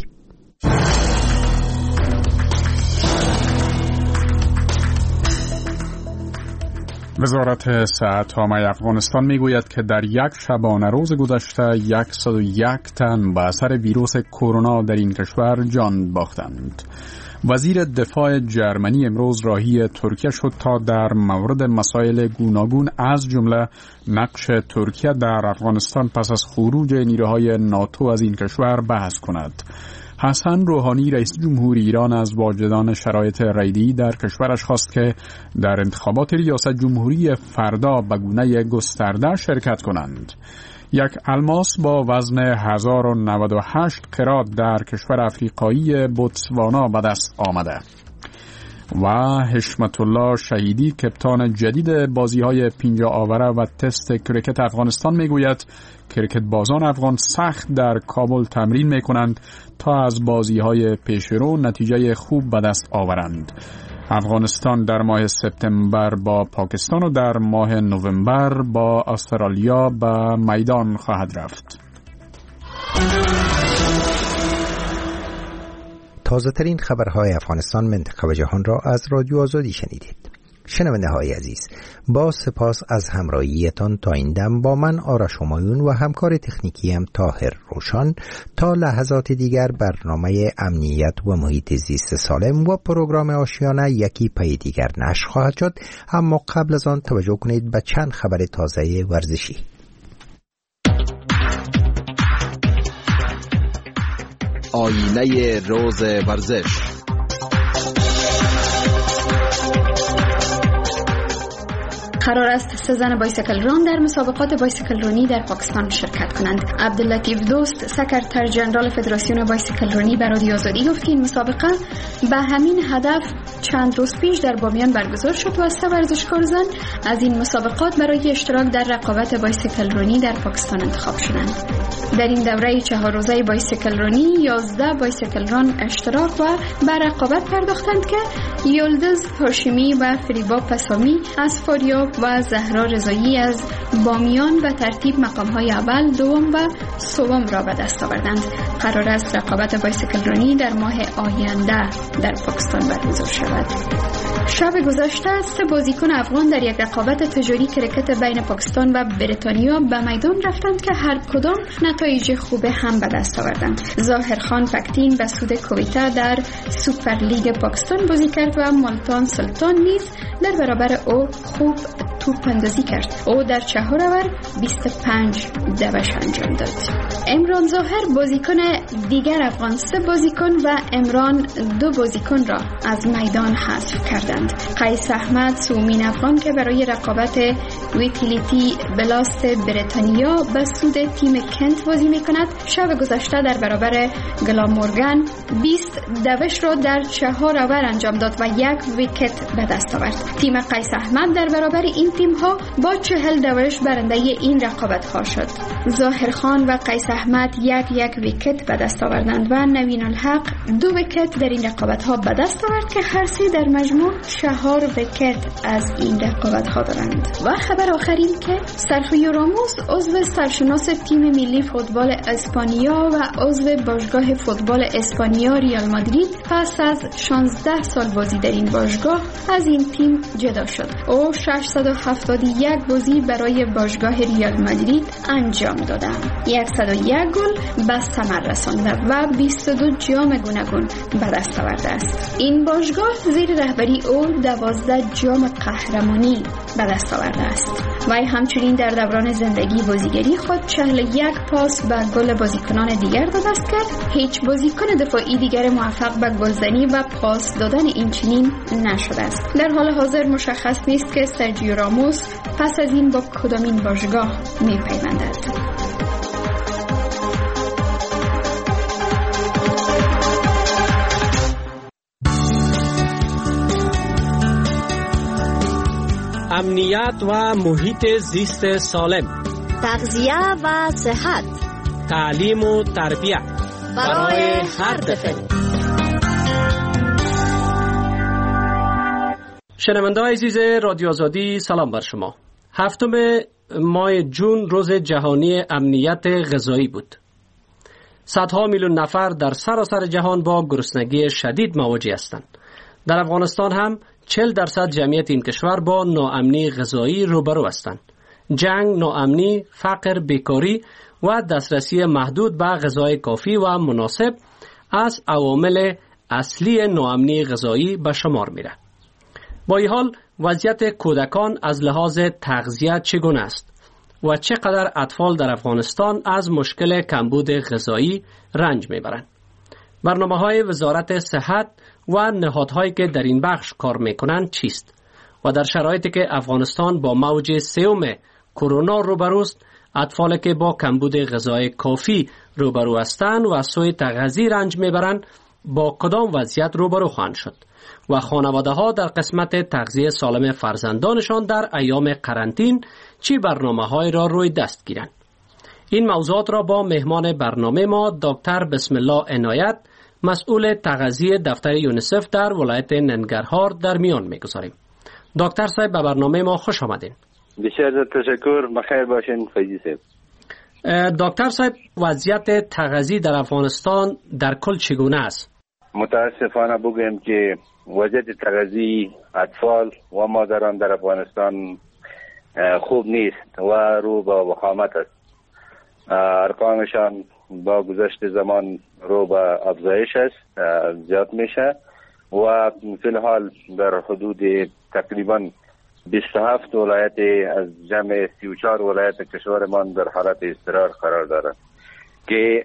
وزارت صحت عامه افغانستان میگوید که در یک شبانه روز گذشته صد و یک تن به اثر ویروس کرونا در این کشور جان باختند. وزیر دفاع جرمنی امروز راهی ترکیه شد تا در مورد مسائل گوناگون از جمله نقش ترکیه در افغانستان پس از خروج نیروهای ناتو از این کشور بحث کند. حسن روحانی رئیس جمهور ایران از واجدان شرایط رییدی در کشورش خواست که در انتخابات ریاست جمهوری فردا به گونه گسترده شرکت کنند. یک الماس با وزن هزار و نود و هشت قرات در کشور افریقایی بوتسوانا به دست آمده. و حشمت الله شهیدی کپتان جدید بازی‌های پینجا آوره و تست کرکت افغانستان میگوید کرکت بازان افغان سخت در کابل تمرین میکنند تا از بازی‌های پیشرو نتیجه خوب به دست آورند. افغانستان در ماه سپتامبر با پاکستان و در ماه نوامبر با استرالیا به میدان خواهد رفت. تازه ترین خبرهای افغانستان، منطقه و جهان را از رادیو آزادی شنیدید. شنونده های عزیز، با سپاس از همراهیتان تا این دم با من آرش همایون و همکار تکنیکیم طاهر روشان. تا لحظات دیگر برنامه امنیت و محیط زیست سالم و پروگرام آشیانه یکی پای دیگر نشر خواهد شد، اما قبل از آن توجه کنید به چند خبر تازه ورزشی. آینه روز ورزش. قرار است سه زن بایسیکل ران در مسابقات بایسیکل رانی در پاکستان شرکت کنند. عبداللطیف دوست، سکرتر جنرال فدراسیون بایسیکل رانی، به رادیو آزادی گفت که این مسابقه به همین هدف چند روز پیش در بامیان برگزار شد و سه ورزشکار زن از این مسابقات برای اشتراک در رقابت بایسیکل رانی در پاکستان انتخاب شدند. در این دوره چهار روزه بایسیکل رانی یازده بایسیکل ران اشتراک و به رقابت پرداختند که یلدز هاشمی و فریبا پسامی از فاریاب و زهرا رضایی از بامیان به ترتیب مقام‌های اول، دوم و سوم را به دست آوردند. قرار است رقابت بایسیکل رانی در ماه آینده در پاکستان برگزار شود. شب گذشته سه بازیکن افغان در یک رقابت تجاری کرکت بین پاکستان و بریتانیا به میدان رفتند که هر کدام نتایج خوب هم به دست آوردند. ظاهرخان پکتین به سود کویتا در سوپر لیگ پاکستان بازی کرد و مالتان سلطان نیز در برابر او خوب توپ اندازی کرد. او در چهار اور بیست و پنج دوش انجام داد. امران ظاهر بازیکن دیگر افغان سه بازیکن و امران دو بازیکن را از میدان حذف کردند. قیس احمد سومین افغان که برای رقابت ویتیلیتی بلاست بریتانیا به سود تیم کنت بازی میکند، شب گذشته در برابر گلامورگن بیست دوش را در چهار اور انجام داد و یک ویکت به دست آورد. تیم قیس احمد در برابر این این تیم ها با چهل دوش برنده این رقابت ها شد. ظاهر خان و قیس احمد یک یک ویکت به دست آوردند و نوین الحق دو ویکت در این رقابت ها به دست آورد که هر سه در مجموع چهار ویکت از این رقابت ها دارند. و خبر آخرین که سرخیو راموس عضو سرشناس تیم ملی فوتبال اسپانیا و عضو باشگاه فوتبال اسپانیا ریال مادرید پس از شانزده سال بازی در این باشگاه از این تیم جدا شد. او ششصد و هفتاد و یک بازی برای باشگاه ریال مادرید انجام داده، صد و یک گل به ثمر رسانده و بیست و دو جام گوناگون به دست آورده است. این باشگاه زیر رهبری او دوازده جام قهرمانی به دست آورده است. وی همچنین در دوران زندگی بازیگری خود چهل و یک پاس به گل بازیکنان دیگر داده است که هیچ بازیکن دفاعی دیگر موفق به گلزنی و پاس دادن این چنین نشده است. در حال حاضر مشخص نیست که سرجیو راموس پس از این با کدامین باشگاه می‌پیوندد. امنیت و محیط زیست سالم، تغذیه و صحت، تعلیم و تربیت برای هر طفل. شنونده‌های عزیز رادیو آزادی، سلام بر شما. هفتم ماه جون روز جهانی امنیت غذایی بود. صدها میلیون نفر در سراسر جهان با گرسنگی شدید مواجه هستند. در افغانستان هم چهل درصد جمعیت این کشور با ناامنی غذایی روبرو هستند. جنگ، ناامنی، فقر، بیکاری و دسترسی محدود به غذای کافی و مناسب از عوامل اصلی ناامنی غذایی به شمار میره. با این حال وضعیت کودکان از لحاظ تغذیه چگونه است و چقدر اطفال در افغانستان از مشکل کمبود غذایی رنج میبرند؟ برنامه‌های وزارت صحت و نهادهایی که در این بخش کار میکنند چیست؟ و در شرایطی که افغانستان با موج سوم کرونا روبروست، اطفالی که با کمبود غذای کافی روبرو هستند و از سوء تغذیه رنج میبرند با کدام وضعیت روبرو خواهند شد؟ و خانواده ها در قسمت تغذیه سالم فرزندانشان در ایام قرنطین چی برنامه های را روی دست گیرند؟ این موضوعات را با مهمان برنامه ما دکتر بسم الله عنایت، مسئول تغذیه دفتر یونیسف در ولایت ننگرهار در میان میگذاریم. دکتر صاحب به برنامه ما خوش آمدین. بسیار تشکر، بخیر باشین فیضی صاحب. دکتر صاحب، وضعیت تغذیه در افغانستان در کل چگونه است؟ متاسفانه بگویم که وضعیت تغذیه اطفال و مادران در افغانستان خوب نیست و رو به وخامت است. ارقامشان با گذشت زمان رو به افزایش است، زیاد میشه و فی الحال در حدود تقریبا بیست و هفت ولایت از جمع سی و چهار ولایت کشورمان در حالت اضطرار قرار دارند که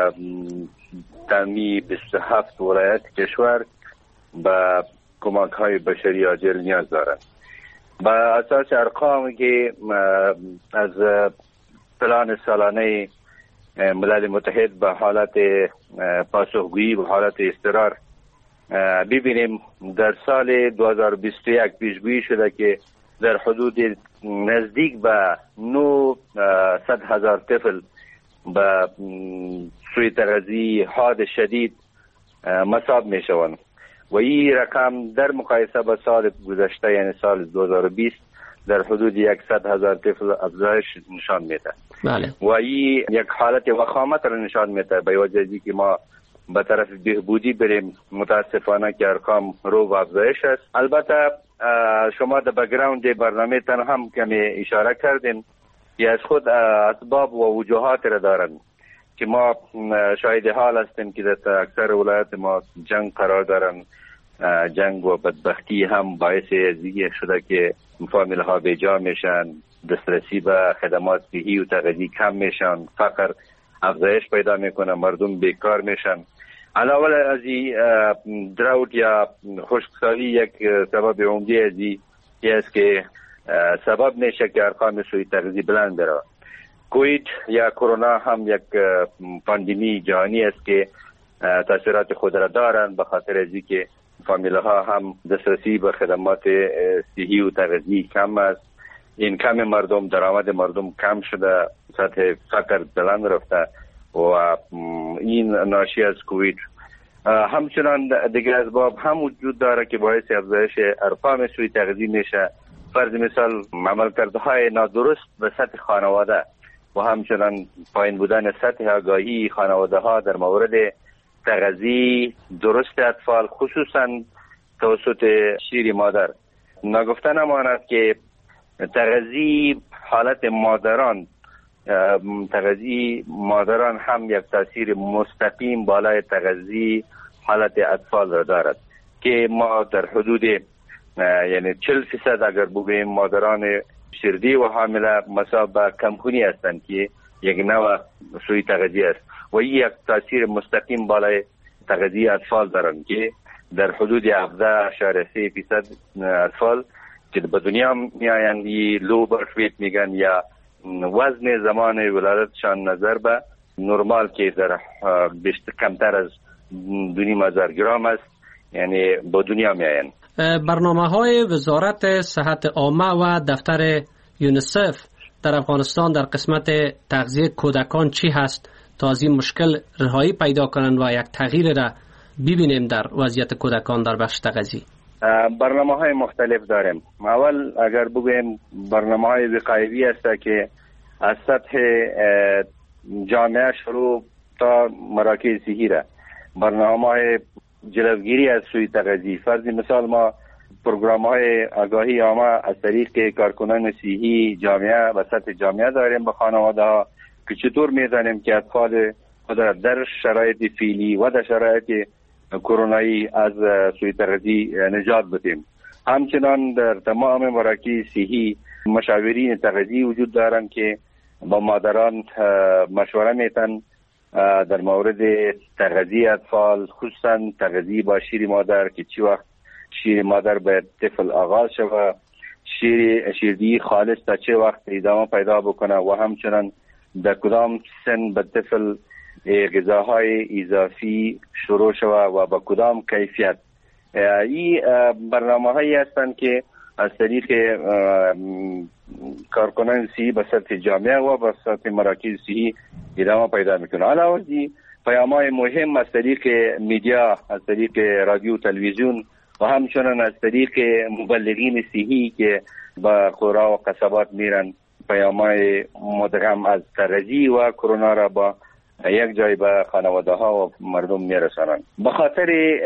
تمی بیست و هفت ولایت کشور به کمک های بشری عاجل نیاز دارند. با اساس ارقامی که از پلان سالانه ملل متحد به حالت پاسخگویی به حالت اضطرار ببینیم، در سال دو هزار و بیست و یک پیشگویی شده که در حدود نزدیک به نهصد هزار طفل به سوء تغذیه حاد شدید مصاب می شوند و این رقم در مقایسه با سال گذشته یعنی سال دو هزار و بیست در حدود صد هزار طفل افزایش نشان میده. بله. و این یک حالت وخامت را نشان میده به وجه از که ما به طرف بهبودی بریم. متاسفانه که ارقام رو به افزایش است. البته شما در بک‌گراند برنامه تان هم کمی اشاره کردین که از خود اسباب و وجوهات را دارند که ما شاهد حال هستیم که در اکثر ولایت ما جنگ قرار دارند. جنگ و بدبختی هم باعث زیگه شده که فامیل ها بیجا میشن، دسترسی به خدمات صحی و تغذیه کم میشن، فقر افزایش پیدا میکنه، مردم بیکار میشن. علاوه از این دراوت یا خشکسالی یک سبب عمده از این است که سبب میشه که ارقام سوء تغذیه بلند بره. کووید یا کرونا هم یک پاندمی جهانی است که تاثیرات خود را دارند، به خاطر از اینکه فامیل ها هم دسترسی به خدمات صحی و تغذیه کم است. اینکم مردم، درآمد مردم کم شده، سطح فقر بلند رفته و این ناشی از کووید. همچنان دیگر اسباب هم وجود داره که باعث افزایش ارقام سوء تغذیه میشه. فرض مثال عملکردهای نادرست به سطح خانواده و همچنان پایین بودن سطح آگاهی خانواده ها در مورد تغذیه درست اطفال، خصوصا توسط شیر مادر. نگفته نماند که تغذیه حالت مادران تغذیه مادران هم یک تاثیر مستقیم بالای تغذیه حالت اطفال را دارد که ما در حدود یعنی چهل فیصد اگر بگوییم مادران شیردی و حامله مصاب به کمخونی هستند که یک نوع سوء تغذیه است و این یک تاثیر مستقیم بالای تغذیه اطفال دارند که در حدود هفده اشاره سه فیصد اطفال که به دنیا می آیند لو برث ویت میگن یا وزن زمان ولادتشان نظر به نرمال که در بیشتر کمتر از دو نیم هزار گرم است، یعنی به دنیا می آیند. برنامه های وزارت صحت عامه و دفتر یونیسف در افغانستان در قسمت تغذیه کودکان چی هست تا از این مشکل رهایی پیدا کنند و یک تغییر را ببینیم در وضعیت کودکان در بخش تغذیه؟ برنامه های مختلف داریم. اول اگر بگویم برنامه های وقایوی است که از سطح جامعه شروع تا مراکز صحی را برنامه های جلوگیری از سوء تغذیه. فرض مثال ما پروگرام های آگاهی عامه از طریق کارکنان صحی جامعه و سطح جامعه داریم به خانواده ها که چطور میدانیم که اطفال خود در شرایط فعلی و در شرایط کرونایی از سوء تغذیه نجات بدیم. همچنان در تمام مراکز صحی مشاورین تغذیه وجود دارند که با مادران مشوره میتن در مورد تغذیه اطفال، خصوصا تغذیه با شیر مادر که چی وقت شیر مادر به طفل آغاز شود، شیر شیردهی خالص تا چه وقت ادامه پیدا بکنه و همچنان در کدام سن به طفل غذاهای اضافی شروع شود و با کدام کیفیت. این برنامه هایی هستند که از طریق کارکنان صحی به سطح جامعه و به سطح مراکز صحی ادامه پیدا میکنه. علاوه از این پیام‌های مهم از طریق میدیا، از طریق رادیو تلویزیون و همچنان از طریق مبلغین صحی که به قرى و قصبات میرن پیام‌های مدغم از تغذیه و کرونا را با یک جای به خانواده ها و مردم میرسانند. به خاطر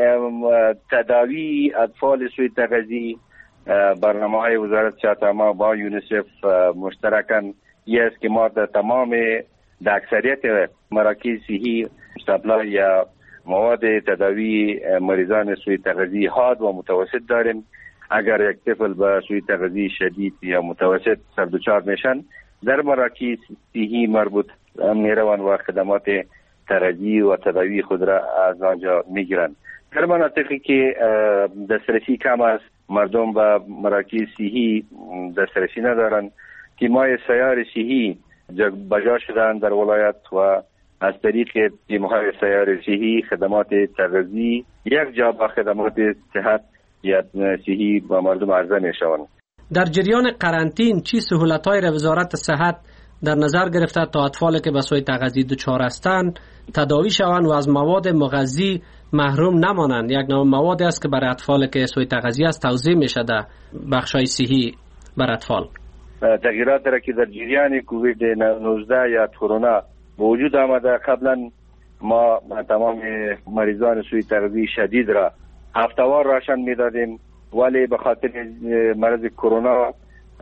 تداوی اطفال سوء تغذیه برنامه های وزارت صحت عامه با یونیسف مشترکاً این است که ما در تمام در اکثریت مراکز صحی سپلای یا مواد تداوی مریضان سوء تغذیه حاد و متوسط داریم. اگر یک طفل با سوء تغذیه شدید یا متوسط سر دچار میشن در مراکز صحی مربوط میروند و خدمات ترجیح و تداوی خود را از آنجا میگیرند. در مناطقی که دسترسی کم است، مردم به مراکز صحی دسترسی ندارند، تیم‌های سیار صحی بجا شدن در ولایت و از طریق تیم‌های سیار صحی خدمات تغذیه یک جا با خدمات صحت یا صحی با مردم عرضه میشوند. در جریان قرنطین چی سهولت‌های را وزارت صحت در نظر گرفته تا اطفالی که به سوء تغذیه دچار هستند تداوی شوند و از مواد مغذی محروم نمانند؟ یک نوع مواد است که برای اطفالی که سوء تغذیه است توزیع میشه در بخش‌های صحی بر اطفال. تغییرات را که در جریان کووید نوزده یا کرونا به وجود آمده، قبلا ما تمام مریضان سوء تغذیه شدید را هفته‌وار راشن میدادیم، ولی به خاطر مرض کرونا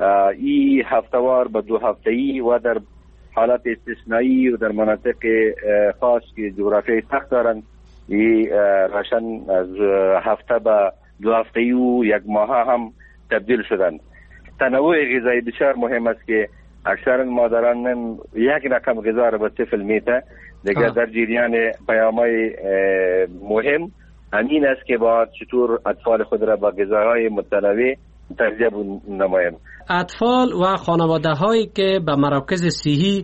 این هفته‌وار به دو هفته‌ای و در حالت استثنایی و در مناطق خاص که جغرافیایی سخت دارند این راشن از هفته به دو هفته‌ای و یک ماه هم تبدیل شدند. تنوع غذایی بسیار مهم است که اکثر مادران یک رقم غذا را به طفل میته. دیگه در جریان پیام‌های مهم همین است که با چطور اطفال خود را با غذاهای متنوع تغذیه نماییم. اطفال و خانواده هایی که به مراکز صحی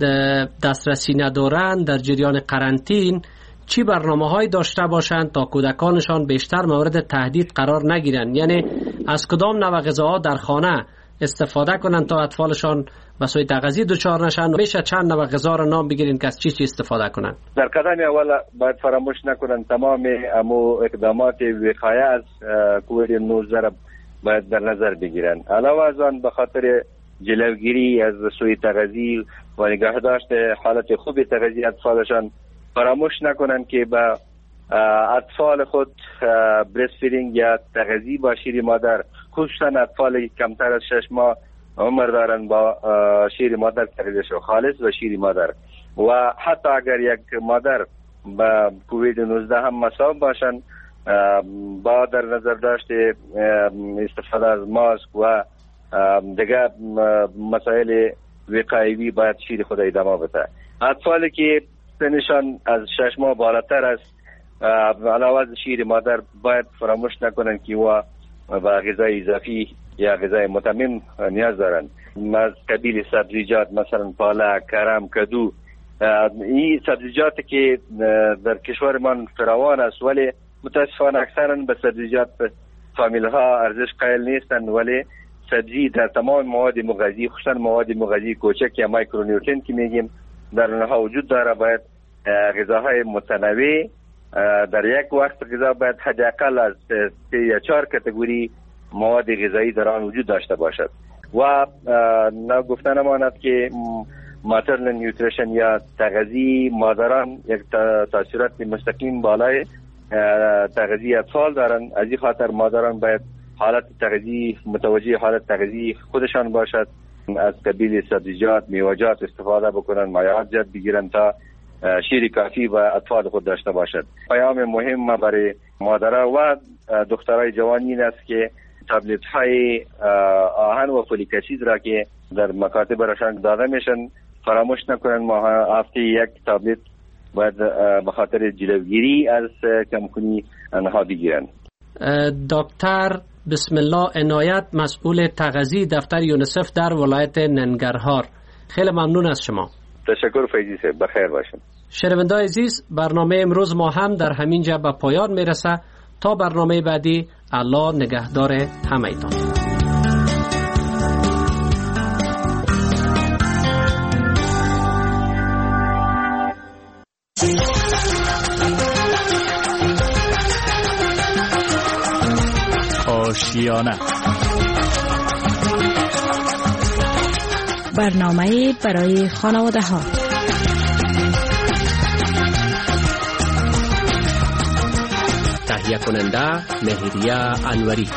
دسترسی ندارند در جریان قرنطین چی برنامه های داشته باشند تا کودکانشان بیشتر مورد تهدید قرار نگیرند؟ یعنی از کدام نوع غذاها در خانه استفاده کنن تا اطفالشان به سوی تغذیه دچار نشن؟ میشه چند نوع غذا را نام بگیرین که از چی چی استفاده کنن؟ در قدم اول باید فراموش نکنن تمام امو اقدامات وقایه از کووید نوزده را باید در نظر بگیرن. علاوه از آن به خاطر جلوگیری از سوی تغذیه و نگهداشت حالت خوب تغذیه اطفالشان فراموش نکنن که با اطفال خود برست فیدینگ یا تغذیه با شیر مادر، خصوصا اطفال کمتر از شش ماه عمر دارن با شیر مادر تغذیه خالص و شیر مادر، و حتی اگر یک مادر با کووید نوزده هم مصاب باشن با در نظر داشت استفاده از ماسک و دیگه مسائل وقایوی باید شیر خود ادامه بده. اطفالی که سنشان از شش ماه بالاتر است علاوه از شیر مادر باید فراموش نکنن که و با غذای اضافی یا غذای متمم نیاز دارن، از قبیل سبزیجات مثلا پالک، کرم، کدو. این سبزیجاتی که در کشورمان فراوان است ولی متاسفانه اکثرا به سبزیجات فامیل ها ارزش قائل نیستند، ولی سبزی در تمام مواد مغذی خصوصا مواد مغذی کوچک یا مایکرونیوترین که میگیم در اونها وجود داره. باید غذاهای متنوع در یک وقت غذا باید حداقل از سه یا چهار کاتگوری مواد غذایی در آن وجود داشته باشد و گفتن ماند که ماترنال نیوتریشن یا تغذیه مادران یک تاثیرات مستقیم بالای تغذیه اطفال دارن. از این خاطر مادران باید حالت تغذیه متوجه حالت تغذیه خودشان باشد، از قبیل سبزیجات، میوه‌جات استفاده بکنن، مایعات زیاد بگیرن تا شیر کافی و اطفال خود داشته باشد. پیام مهم برای مادرها و دخترای جوان این است که تابلت های آهن و فولیک اسید را که در مکاتب براشان داده میشن فراموش نکنن. ما هفته یک تابلت باید به خاطر جلوگیری از کمخونی آنها بگیرن. دکتر بسم الله عنایت، مسئول تغذیه دفتر یونیسف در ولایت ننگرهار، خیلی ممنون از شما. تشکر فیضی صاحب، بخیر باشین. شنونده‌های عزیز، برنامه امروز ما هم در همین جا به پایان میرسه. تا برنامه بعدی، الله نگهدار همه‌تان. آشیانه برنامه برای خانواده ها. تهیه کننده مهریه انوری.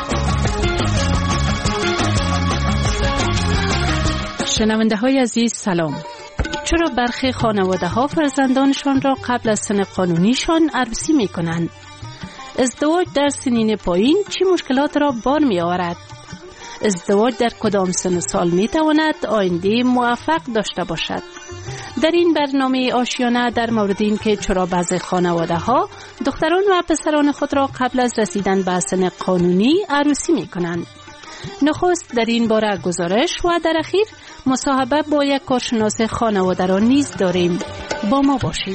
شنونده های عزیز سلام. چرا برخی خانواده ها فرزندانشان را قبل از سن قانونیشان عروسی می کنند؟ ازدواج در سنین پایین چه مشکلات را بار می آورد؟ ازدواج در کدام سن سال می تواند آینده موفق داشته باشد؟ در این برنامه آشیانه در مورد این که چرا بعضی خانواده ها دختران و پسران خود را قبل از رسیدن به سن قانونی عروسی می کنند. نخست در این باره گزارش و در اخیر مصاحبه با یک کارشناس خانواده را نیز داریم. با ما باشید.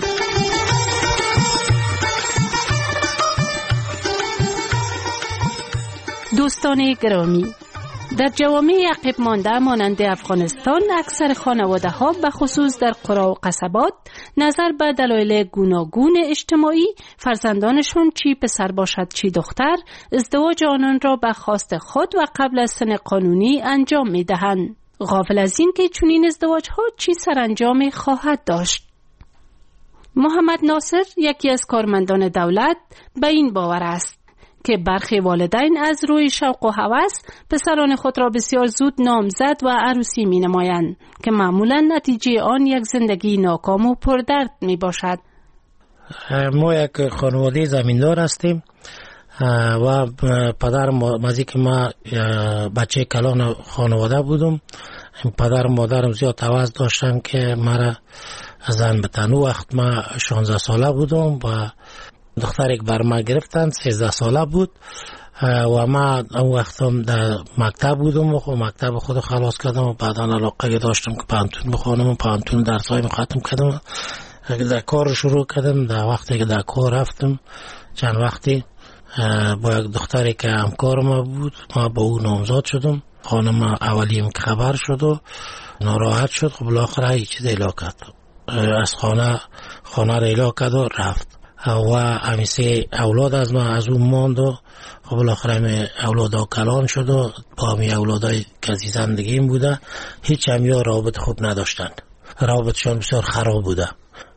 دوستان گرامی، در جوامع عقب مانده مانند افغانستان اکثر خانواده ها به خصوص در قرى و قصبات نظر به دلایل گوناگون اجتماعی فرزندانشون چی پسر باشد چی دختر ازدواج آنان را به خواست خود و قبل از سن قانونی انجام می دهند، غافل از این که چنین ازدواج ها چی سرانجام خواهد داشت. محمد ناصر یکی از کارمندان دولت به این باور است که برخی والدین از روی شوق و هوس پسران خود را بسیار زود نامزد و عروسی می نمایند که معمولا نتیجه آن یک زندگی ناکام و پردرد می باشد. ما یک خانواده زمیندار هستیم و پدر مازی که ما بچه کلان خانواده بودم، پدر مادرم زیاد عوض داشتن که مرا زن بتن. وقت ما شانزده ساله بودم و دختر یک بر ما گرفتن، سیزده ساله بود و ما اون وقت هم در مکتب بودم و مکتب خود خلاص کردم و بعدا علاقه داشتم که پانتون بخوانم و پانتون درس های ختم کردم. در کار شروع کردم. در وقتی که در کار رفتم چند وقتی با یک دختری که همکار ما بود، ما با او نامزاد شدم خانم اولیم که خبر شد و ناراحت شد. خب بالاخره هیچ چیز اعلام کرد، از خانه خانه را اعلام کرد و رفت و همیشه اولاد از ما از اون ماند و خب بالاخره همه اولادا کلان شد و با همه اولادای که از زندگیم بوده هیچ هم یا رابط خوب نداشتند، رابطشان بسیار خراب بوده،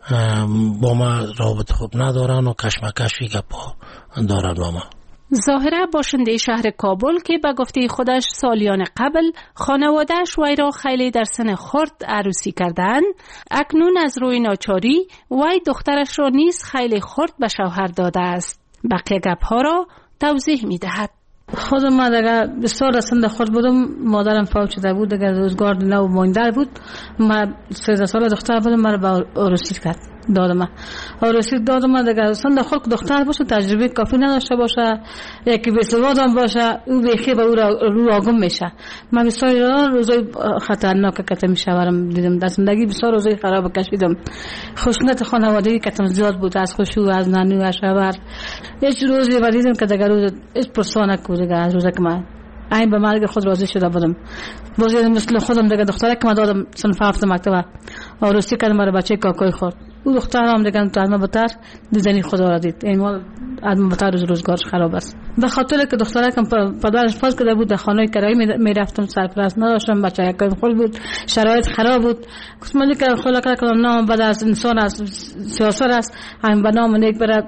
با ما رابط خوب ندارن و کشمکشی گپا دارن با ما. ظاهره باشنده شهر کابل که به گفته خودش سالیان قبل خانوادهش وی را خیلی در سن خرد عروسی کردند، اکنون از روی ناچاری وی دخترش را نیز خیلی خرد به شوهر داده است. بقیه گپها را توضیح می دهد. خودم ما دیگه بسیار از سن خود بودم، مادرم فوت شده بود، دیگه روزگار نو مانده بود. ما سیزده سال دختر بودم، مرا به عروسی کرد دادم عروسی دادم دیگه. سن خود دختر باشه، تجربه کافی نداشته باشه، یکی بی سواد هم باشه، او بیخی به او رو آگم میشه. من بسیار روزای خطرناک کتم شوهرم دیدم، در زندگی بسیار روزای خراب کشیدم. خشونت خانوادگی کتم زیاد بود، از خشوع، از نانو، از شوهر. هیچ روزی دیدم که دیگه روز هیچ پرسانه کو دیگه از روزی که من این به مرگ خود راضی شده بودم. بازی مثل خودم دیگه دختره که من دادم صنف هفت مکتب عروسی کردم، برای بچه کاکای خورد. او دختر هم دیگه تو از بتر دیدنی خدا را دید. این مال از بتر روز روزگارش خراب است. به خاطر که دختره که پدرش فاز کرده بود، در خانه کرایی می رفتم، سرپرست نداشتم، بچه یکم خود بود، شرایط خراب بود. گفتم که خدا کنه نام بعد از انسان است، سیاست است، همین به نام نیک بره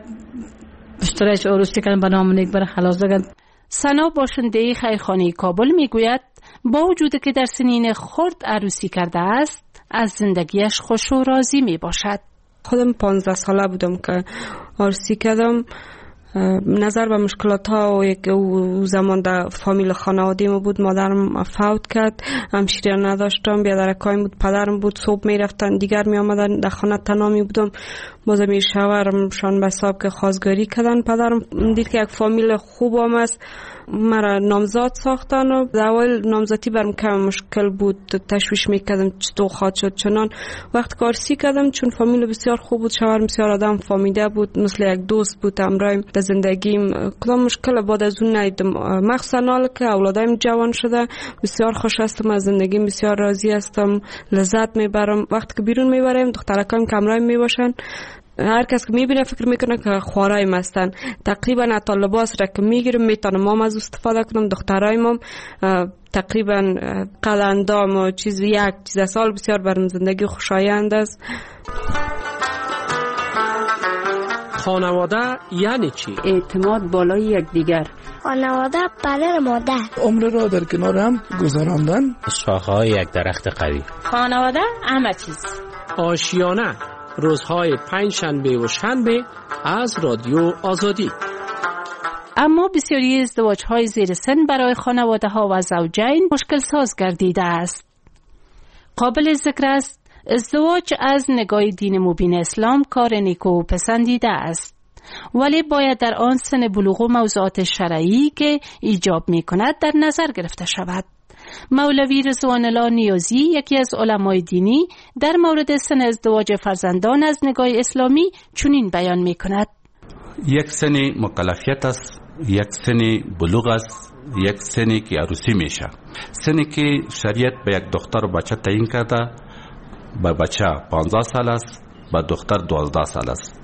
اشتراک عروسی کردن، به نام نیک بره خلاص دیگه. سنا باشنده خیرخانه کابل میگوید با وجود که در سنین خرد عروسی کرده است، از زندگیش خوش و راضی می باشد. خودم پانزده ساله بودم که عروسی کردم. نظر به مشکلات ها و یک زمان در فامیل خانواده ما بود، مادرم فوت کرد، همشیره نداشتم، بیادرکایم بود، پدرم بود، صبح می رفتن دیگر می آمدن، در خانه تنها می بودم. بازم می شوهرم شان به حساب که خواستگاری کردن. پدرم دید که یک فامیل خوب هم است، مرا نامزاد ساختن و در اول نامزادی برم کم مشکل بود، تشویش میکردم چطور خواهد شد. چنان وقت کارسی کردم چون فامیل بسیار خوب بود، شوهر بسیار آدم فامیده بود، مثل یک دوست بود همراهیم در زندگیم. کدام مشکل بعد از اون ندیدم، مخصوصا حالا که اولادایم جوان شده بسیار خوش هستم، از زندگیم بسیار راضی هستم، لذت میبرم. وقتی که بیرون میبرم دخترکام که همراهیم میباشن، هر کس که میبینه فکر میکنه که خوارایم هستن. تقریبا حتی لباس را که میگیرم میتونم هم از استفاده کنم. دخترایم هم تقریبا قلندام و چیز یک چیز سال بسیار برام زندگی خوشایند است. خانواده یعنی چی؟ اعتماد بالای یکدیگر. خانواده پدر مادر. عمر را در کنار هم گذراندن. شاخه‌های یک درخت قوی. خانواده همه چیز. آشیانه روزهای پنج شنبه و شنبه از رادیو آزادی. اما بسیاری ازدواج‌های زیر سن برای خانواده‌ها و زوجین مشکل ساز گردیده است. قابل ذکر است ازدواج از نگاه دین مبین اسلام کار نیکو و پسندیده است، ولی باید در آن سن بلوغ و موضوعات شرعی که ایجاب می‌کند در نظر گرفته شود. مولوی رضوان الله نیازی یکی از علمای دینی در مورد سن ازدواج فرزندان از نگاه اسلامی چنین بیان می کند: یک سن مکلفیت است، یک سن بلوغ است، یک سنی که عروسی میشه. سنی که شریعت به یک دختر و بچه تعیین کرده، به بچه پانزده سال است، به دختر دوازده سال است.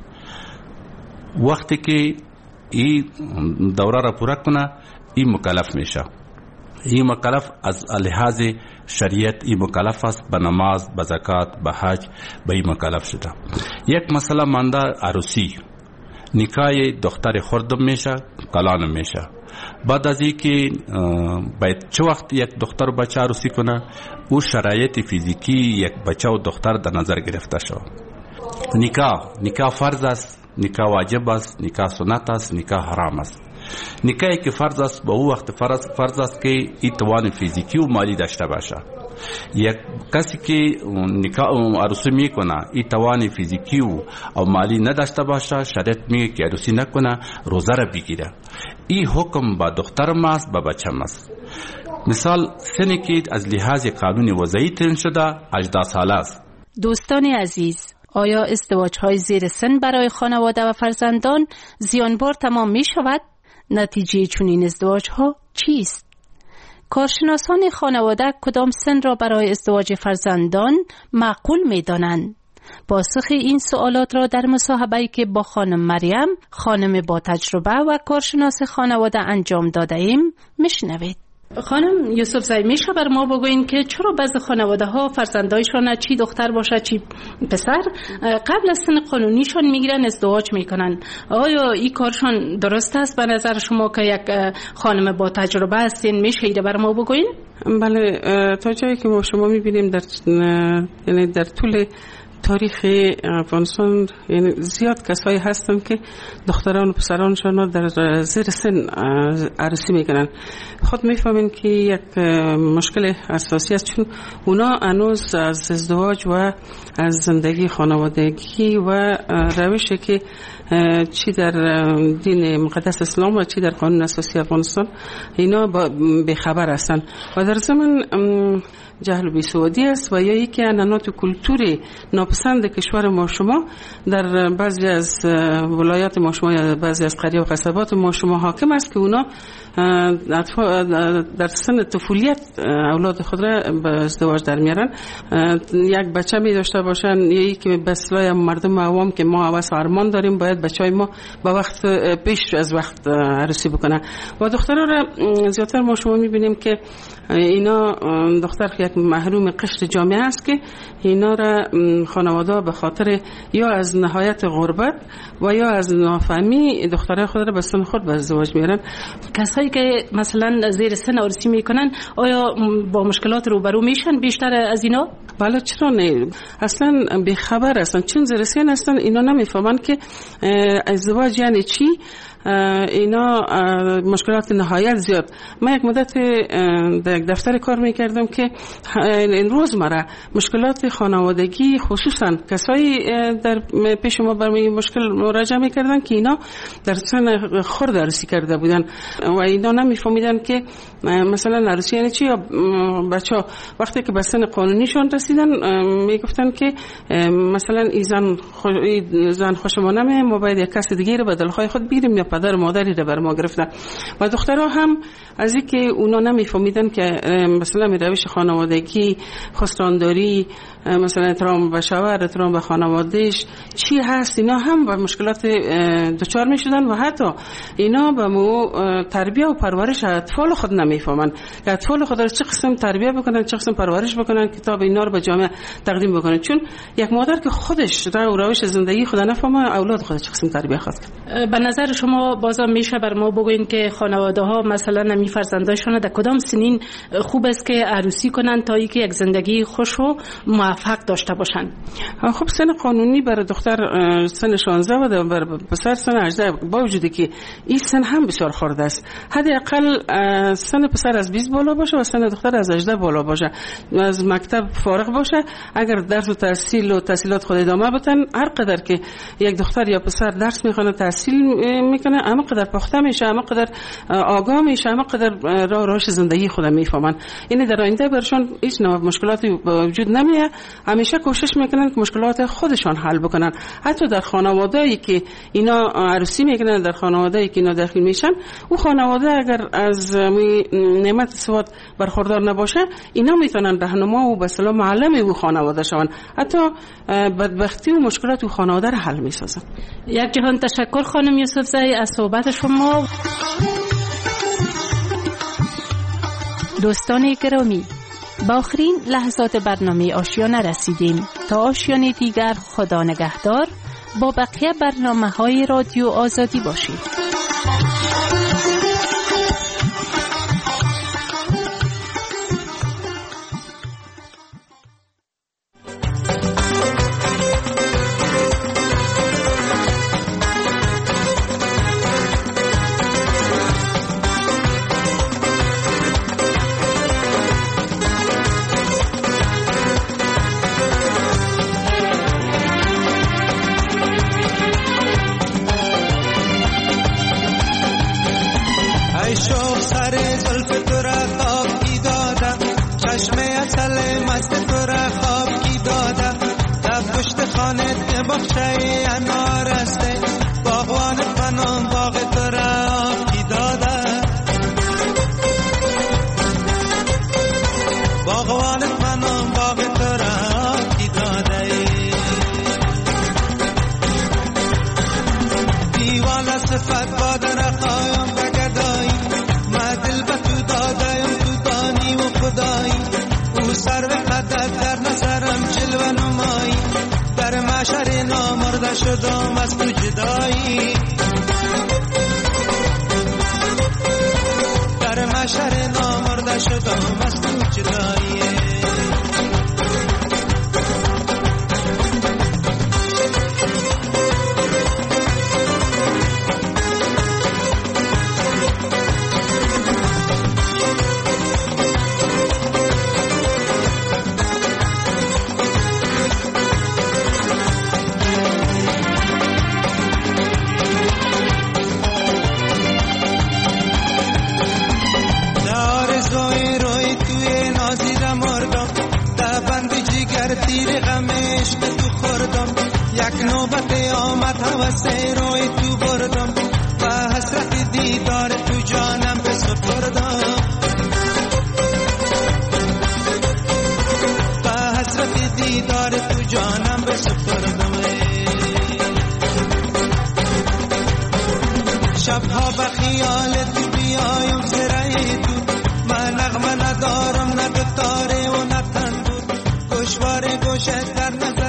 وقتی که این دوره را پورا کنه این مکلف میشه. این مکلف از لحاظ شریعت این مکلف است، به نماز، به زکات، به حج، به این مکلف شده. یک مسئله مانده عروسی، نکاح دختر خردم میشه، کلانم میشه. بعد از اینکه باید چه وقت یک دختر و بچه عروسی کنه، او شرایط فیزیکی یک بچه و دختر در نظر گرفته شد. نکاح نکاح فرض است، نکاح واجب است، نکاح سنت است، نکاح حرام است. نکاحی که فرض است به او وقت فرض فرض است که این توان فیزیکی و مالی داشته باشه. یک کسی که نکاح عروسی میکنه این توان فیزیکی و او مالی نداشته باشه، شریعت میگه که عروسی نکنه، روزه را بگیره. این حکم با دخترم است، با بچه‌م است. مثال سنی که از لحاظ قانون وضعی تعیین شده هجده ساله است. دوستان عزیز، آیا ازدواج‌های زیر سن برای خانواده و فرزندان زیانبار تمام می شود؟ نتیجه چنین ازدواج‌ها چیست؟ کارشناسان خانواده کدام سن را برای ازدواج فرزندان معقول می دانند؟ پاسخ این سوالات را در مصاحبه‌ای که با خانم مریم، خانم با تجربه و کارشناس خانواده انجام داده ایم میشنوید. خانم یوسف زی، میشه بر ما بگوین که چرا بعضی خانواده ها فرزندایشان چی دختر باشه چی پسر قبل از سن قانونیشان میگیرن ازدواج میکنن؟ آیا این کارشان درست است به نظر شما که یک خانم با تجربه هستین؟ میشه ایده بر ما بگوین؟ بله، تا جایی که ما شما میبینیم در یعنی در طول تاریخ افغانستان یعنی زیاد کسایی هستن که دختران و پسرانشان در زیر سن عروسی میکنن. خود میفهمین که یک مشکل اساسی است، چون اونا هنوز از ازدواج و از زندگی خانوادگی و روشی که چی در دین مقدس اسلام و چی در قانون اساسی افغانستان اینا بخبر هستن و در زمان جهل و بیسوادی است و یا یکی عنعنات کلتوری ناپسند کشور ما شما در بعضی از ولایات ما شما یا بعضی از قریه و قصبات ما شما حاکم است که اونا در سن طفولیت اولاد خود را به ازدواج در میارن. یک بچه می داشته باشن یا یکی به اصطلاح مردم عوام که ما هوس و ارمان داریم باید بچهای ما به وقت پیش از وقت عروسی بکنن و دخترها را زیادتر ما شما می بینیم که اینا دختر یک محروم قشر جامعه است که اینا را خانواده به خاطر یا از نهایت غربت و یا از نافهمی دخترای خود را به سن خود به ازدواج میارن. کسایی که مثلا زیر سن عروسی میکنن آیا با مشکلات روبرو میشن بیشتر از اینا؟ بله، چرا نه؟ اصلا بیخبر هستن، چون زیر سن هستن اینا نمیفهمن که ازدواج یعنی چی. اینا مشکلات نهایت زیاد. من یک مدت در یک دفتر کار میکردم که این روزمره مشکلات خانوادگی خصوصا کسایی در پیش ما برای مشکل مراجعه میکردن که اینا در سن خرد عروسی کرده بودن و اینا نمیفهمیدن که مثلا عروسی یعنی چی. بچه‌ها وقتی که به سن قانونیشون رسیدن میگفتن که مثلا این زن خوش زن خوشمانه، ما باید یک کس دیگه رو به دلخواه خود بگیریم یا پدر و مادری رو بر ما گرفتن. و دخترها هم از اینکه اونا نمیفهمیدن که مثلا روش خانوادگی، خواستانداری، مثلا احترام به شوهر، احترام به خانوادهش چی هست، اینا هم با مشکلات دچار میشدن و حتی اینا به مو تربیت و پرورش اطفال خود نمیفهمن که اطفال خود را چه قسم تربیت بکنن، چه قسم پرورش بکنن، کتاب اینا رو به جامعه تقدیم بکنن. چون یک مادر که خودش رو روش زندگی خود نفهمه، اولاد خود چه قسم تربیت خواهد کرد. به نظر شما بازم میشه بر ما بگوین که خانواده ها مثلا نمی فرزندایشون در کدام سنین خوب است که عروسی کنن تا اینکه یک زندگی خوش و موفق داشته باشن؟ خب سن قانونی برای دختر سن شانزده و برای پسر سن هجده، با وجودی که این سن هم بسیار خرد است. حداقل سن پسر از بیست بالا باشه و سن دختر از هجده بالا باشه، از مکتب فارغ باشه. اگر درس و تحصیل و تحصیلات خود ادامه بدن، هر قدر که یک دختر یا پسر درس میخونه تحصیل میکنه، اما قدر پخته میشه، اما قدر آگاه میشه، اما قدر راه راهش زندگی خود میفهمن. یعنی در آینده برشون هیچ نوع مشکلاتی وجود نمیاد. همیشه کوشش میکنن که مشکلات خودشان حل بکنن. حتی در خانواده‌ای که اینا عروسی میکنن، در خانواده‌ای که اینا داخل میشن، او خانواده اگر از نعمت سواد برخوردار نباشه، اینا میتونن راهنما و به سلام معلم او خانواده شون. حتی بدبختی و مشکلات او خانواده رو حل میسازن. یک جهان تشکر خانم یوسف زی از صحبت شما. دوستان گرامی، با آخرین لحظات برنامه آشیانه رسیدیم. تا آشیانه دیگر، خدا نگهدار. با بقیه برنامه های رادیو آزادی باشید. صفت با در قایم بگدایی ما دل به تو دادایم تو دانی و خدایی او سر و قدر در نظرم جلوه نمایی در محشر نامرده شدم از تو جدایی در محشر نامرده شدم از تو جدایی تیر غمش به تو خوردم یک نوبت آمد هوسه روی تو بردم و حسرت دیدار تو جانم به سپردم و حسرت دیدار تو جانم به سپردم شبها به خیال تو بیایم سرای تو من نغمه ندارم نه دتاره و نه تنبور گوشوار گوشه در نظر